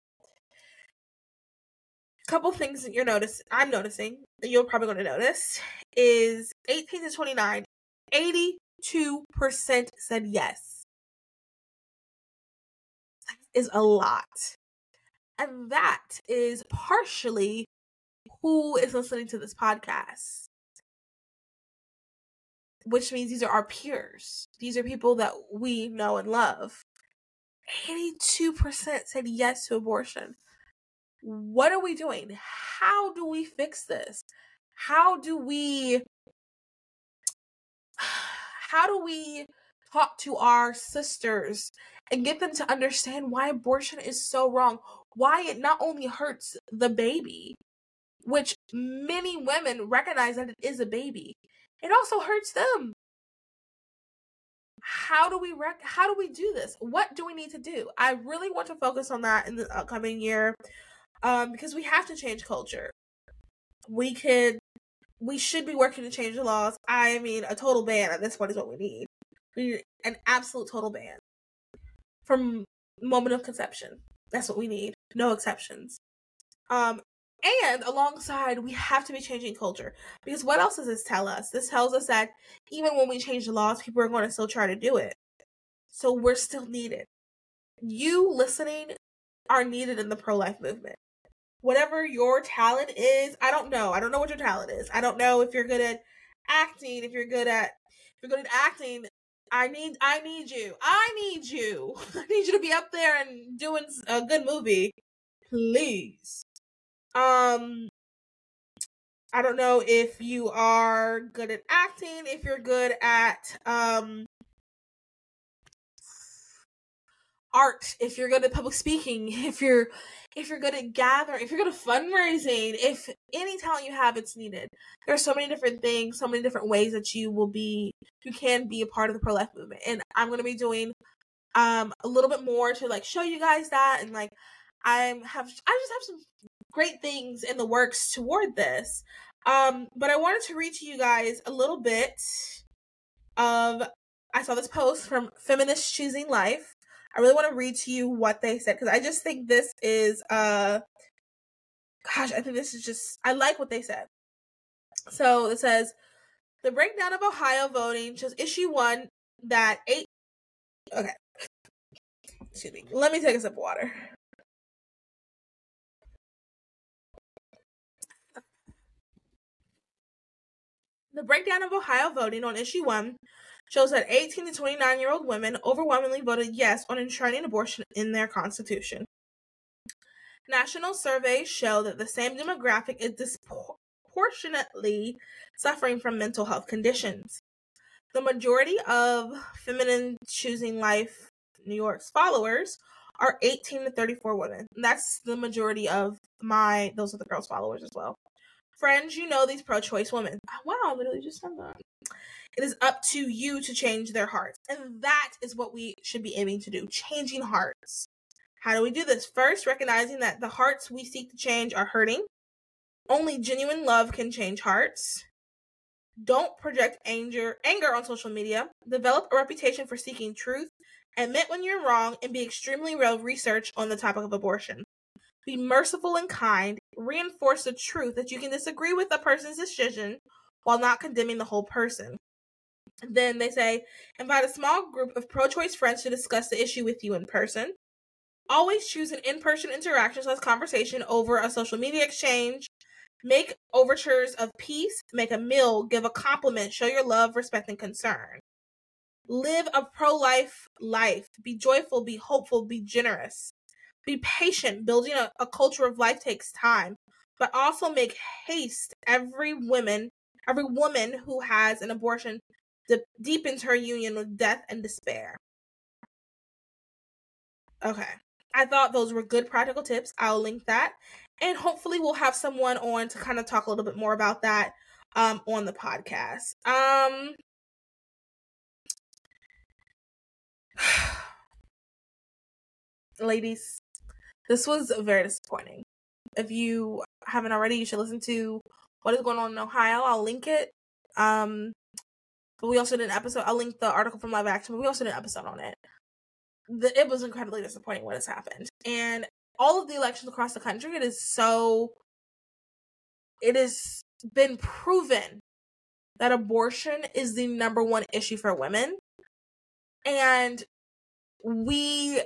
Speaker 1: A couple things that I'm noticing, that you're probably going to notice, is 18 to 29, 82% said yes. That is a lot. And that is partially who is listening to this podcast. Which means these are our peers. These are people that we know and love. 82% said yes to abortion. What are we doing? How do we fix this? How do we talk to our sisters and get them to understand why abortion is so wrong? Why it not only hurts the baby, which many women recognize that it is a baby, it also hurts them. how do we do this? What do we need to do? I really want to focus on that in the upcoming year, because we have to change culture. We should be working to change the laws. I mean, a total ban at this point is what we need. We need an absolute total ban from moment of conception. That's what we need. No exceptions. And alongside, we have to be changing culture, because what else does this tell us? This tells us that even when we change the laws, people are going to still try to do it. So we're still needed. You listening are needed in the pro-life movement. Whatever your talent is, I don't know. I don't know what your talent is. I don't know if you're good at acting. If you're good at acting, I need you. I need you. I need you to be up there and doing a good movie, please. I don't know if you are good at acting, if you're good at art, if you're good at public speaking, if you're good at gathering, if you're good at fundraising, if any talent you have, it's needed. There are so many different things, so many different ways that you can be a part of the pro-life movement. And I'm going to be doing a little bit more to like show you guys that, and like I just have some great things in the works toward this. But I wanted to read to you guys a little bit of, I saw this post from Feminists Choosing Life. I really want to read to you what they said, because I just think this is, I think this is just, I like what they said. So it says, the breakdown of Ohio voting shows issue 1 that okay. Excuse me. Let me take a sip of water. The breakdown of Ohio voting on issue 1 shows that 18 to 29-year-old women overwhelmingly voted yes on enshrining abortion in their constitution. National surveys show that the same demographic is disproportionately suffering from mental health conditions. The majority of Feminine Choosing Life New York's followers are 18 to 34 women. That's the majority of those are the girls' followers as well. Friends, you know these pro-choice women. Wow, I literally just said that. It is up to you to change their hearts. And that is what we should be aiming to do, changing hearts. How do we do this? First, recognizing that the hearts we seek to change are hurting. Only genuine love can change hearts. Don't project anger on social media. Develop a reputation for seeking truth. Admit when you're wrong, and be extremely well researched on the topic of abortion. Be merciful and kind. Reinforce the truth that you can disagree with a person's decision while not condemning the whole person. Then they say, invite a small group of pro-choice friends to discuss the issue with you in person. Always choose an in-person interaction / conversation over a social media exchange. Make overtures of peace. Make a meal. Give a compliment. Show your love, respect, and concern. Live a pro-life life. Be joyful. Be hopeful. Be generous. Be patient. Building a culture of life takes time, but also make haste. Every woman who has an abortion deepens her union with death and despair. Okay. I thought those were good practical tips. I'll link that. And hopefully we'll have someone on to kind of talk a little bit more about that on the podcast. Ladies, this was very disappointing. If you haven't already, you should listen to what is going on in Ohio. I'll link it. But we also did an episode. I'll link the article from Live Action, but we also did an episode on it. It was incredibly disappointing what has happened. And all of the elections across the country, it has been proven that abortion is the number one issue for women. And we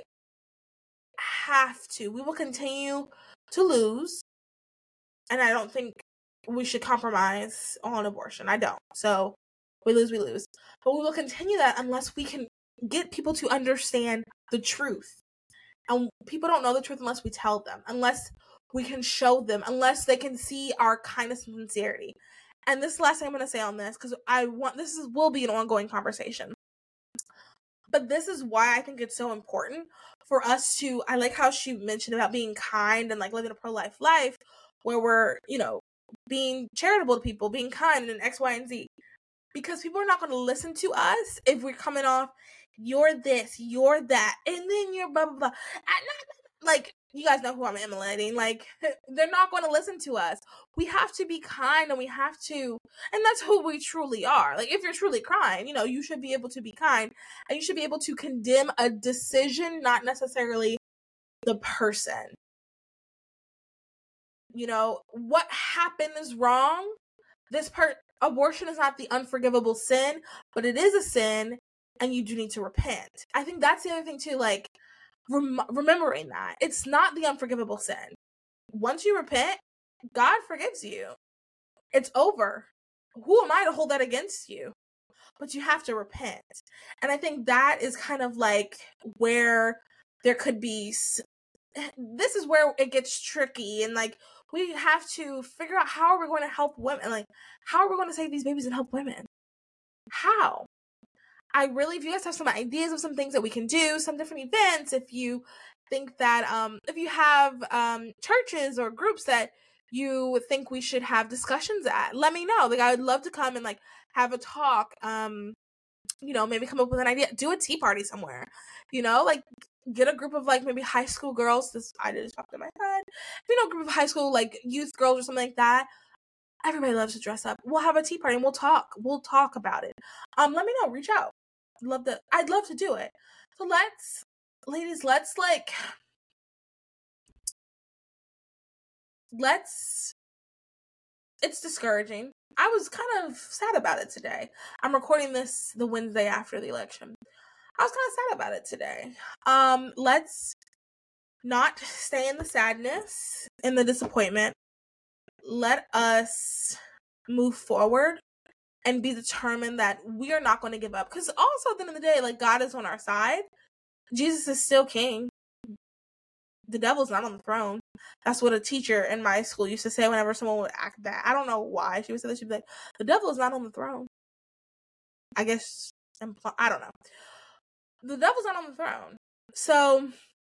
Speaker 1: will continue to lose. And I don't think we should compromise on abortion. I don't. So we lose. But we will continue that unless we can get people to understand the truth. And people don't know the truth unless we tell them, unless we can show them, unless they can see our kindness and sincerity. And this is the last thing I'm going to say on this, because will be an ongoing conversation. But this is why I think it's so important for us to, I like how she mentioned about being kind and like living a pro-life life where we're, being charitable to people, being kind and X, Y, and Z. because people are not going to listen to us if we're coming off, you're this, you're that, and then you're blah, blah, blah. Like, you guys know who I'm emulating. Like, they're not going to listen to us. We have to be kind, and we have to, and that's who we truly are. Like, if you're truly kind, you should be able to be kind, and you should be able to condemn a decision, not necessarily the person. What happened is wrong. Abortion is not the unforgivable sin, but it is a sin, and you do need to repent. I think that's the other thing too, like, remembering that it's not the unforgivable sin. Once you repent, God forgives you. It's over. Who am I to hold that against you? But you have to repent. And I think that is kind of like where there could be, this is where it gets tricky, and like, we have to figure out how are we going to help women, like, how are we going to save these babies and help women? How? If you guys have some ideas of some things that we can do, some different events, if you think that, if you have churches or groups that you think we should have discussions at, let me know. Like, I would love to come and like have a talk, maybe come up with an idea, do a tea party somewhere, like get a group of like maybe high school girls. This idea just popped in my head. A group of high school like youth girls or something like that. Everybody loves to dress up. We'll have a tea party and we'll talk about it. Let me know, reach out. I'd love to do it. So ladies, it's discouraging. I was kind of sad about it today. I'm recording this the Wednesday after the election. I was kind of sad about it today. Let's not stay in the sadness and the disappointment. Let us move forward and be determined that we are not going to give up. Because also at the end of the day, like, God is on our side. Jesus is still king. The devil's not on the throne. That's what a teacher in my school used to say whenever someone would act bad. I don't know why she would say that. She'd be like, the devil is not on the throne. I guess, I don't know. The devil's not on the throne. So,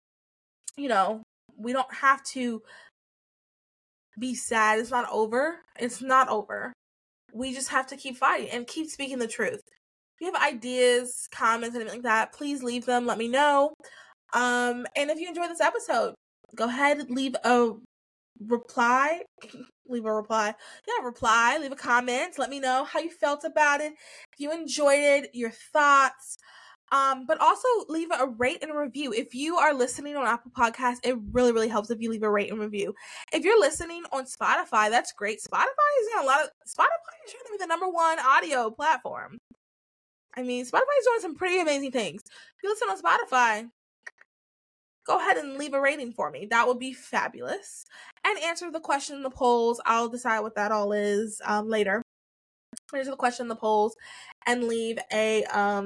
Speaker 1: we don't have to be sad. It's not over. It's not over. We just have to keep fighting and keep speaking the truth. If you have ideas, comments, anything like that, please leave them. Let me know. And if you enjoyed this episode, go ahead, leave a reply. Leave a comment. Let me know how you felt about it. If you enjoyed it, your thoughts. But also leave a rate and a review. If you are listening on Apple Podcasts, it really, really helps if you leave a rate and review. If you're listening on Spotify, that's great. Spotify is trying to be the number one audio platform. I mean, Spotify is doing some pretty amazing things. If you listen on Spotify, go ahead and leave a rating for me. That would be fabulous. And answer the question in the polls. I'll decide what that all is later. Answer the question in the polls and leave a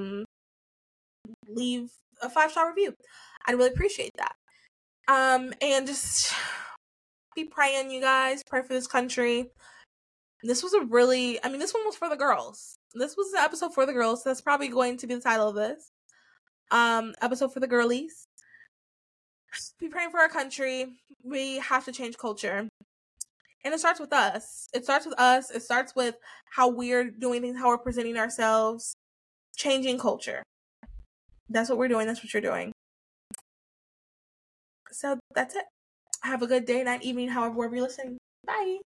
Speaker 1: 5-star review. I'd really appreciate that. And just be praying, you guys. Pray for this country. This one was for the girls. This was an episode for the girls. So that's probably going to be the title of this. Episode for the girlies. Be praying for our country. We have to change culture. And it starts with us. It starts with how we're doing things, how we're presenting ourselves. Changing culture. That's what we're doing. That's what you're doing. So that's it. Have a good day, night, evening, however, wherever you're listening. Bye.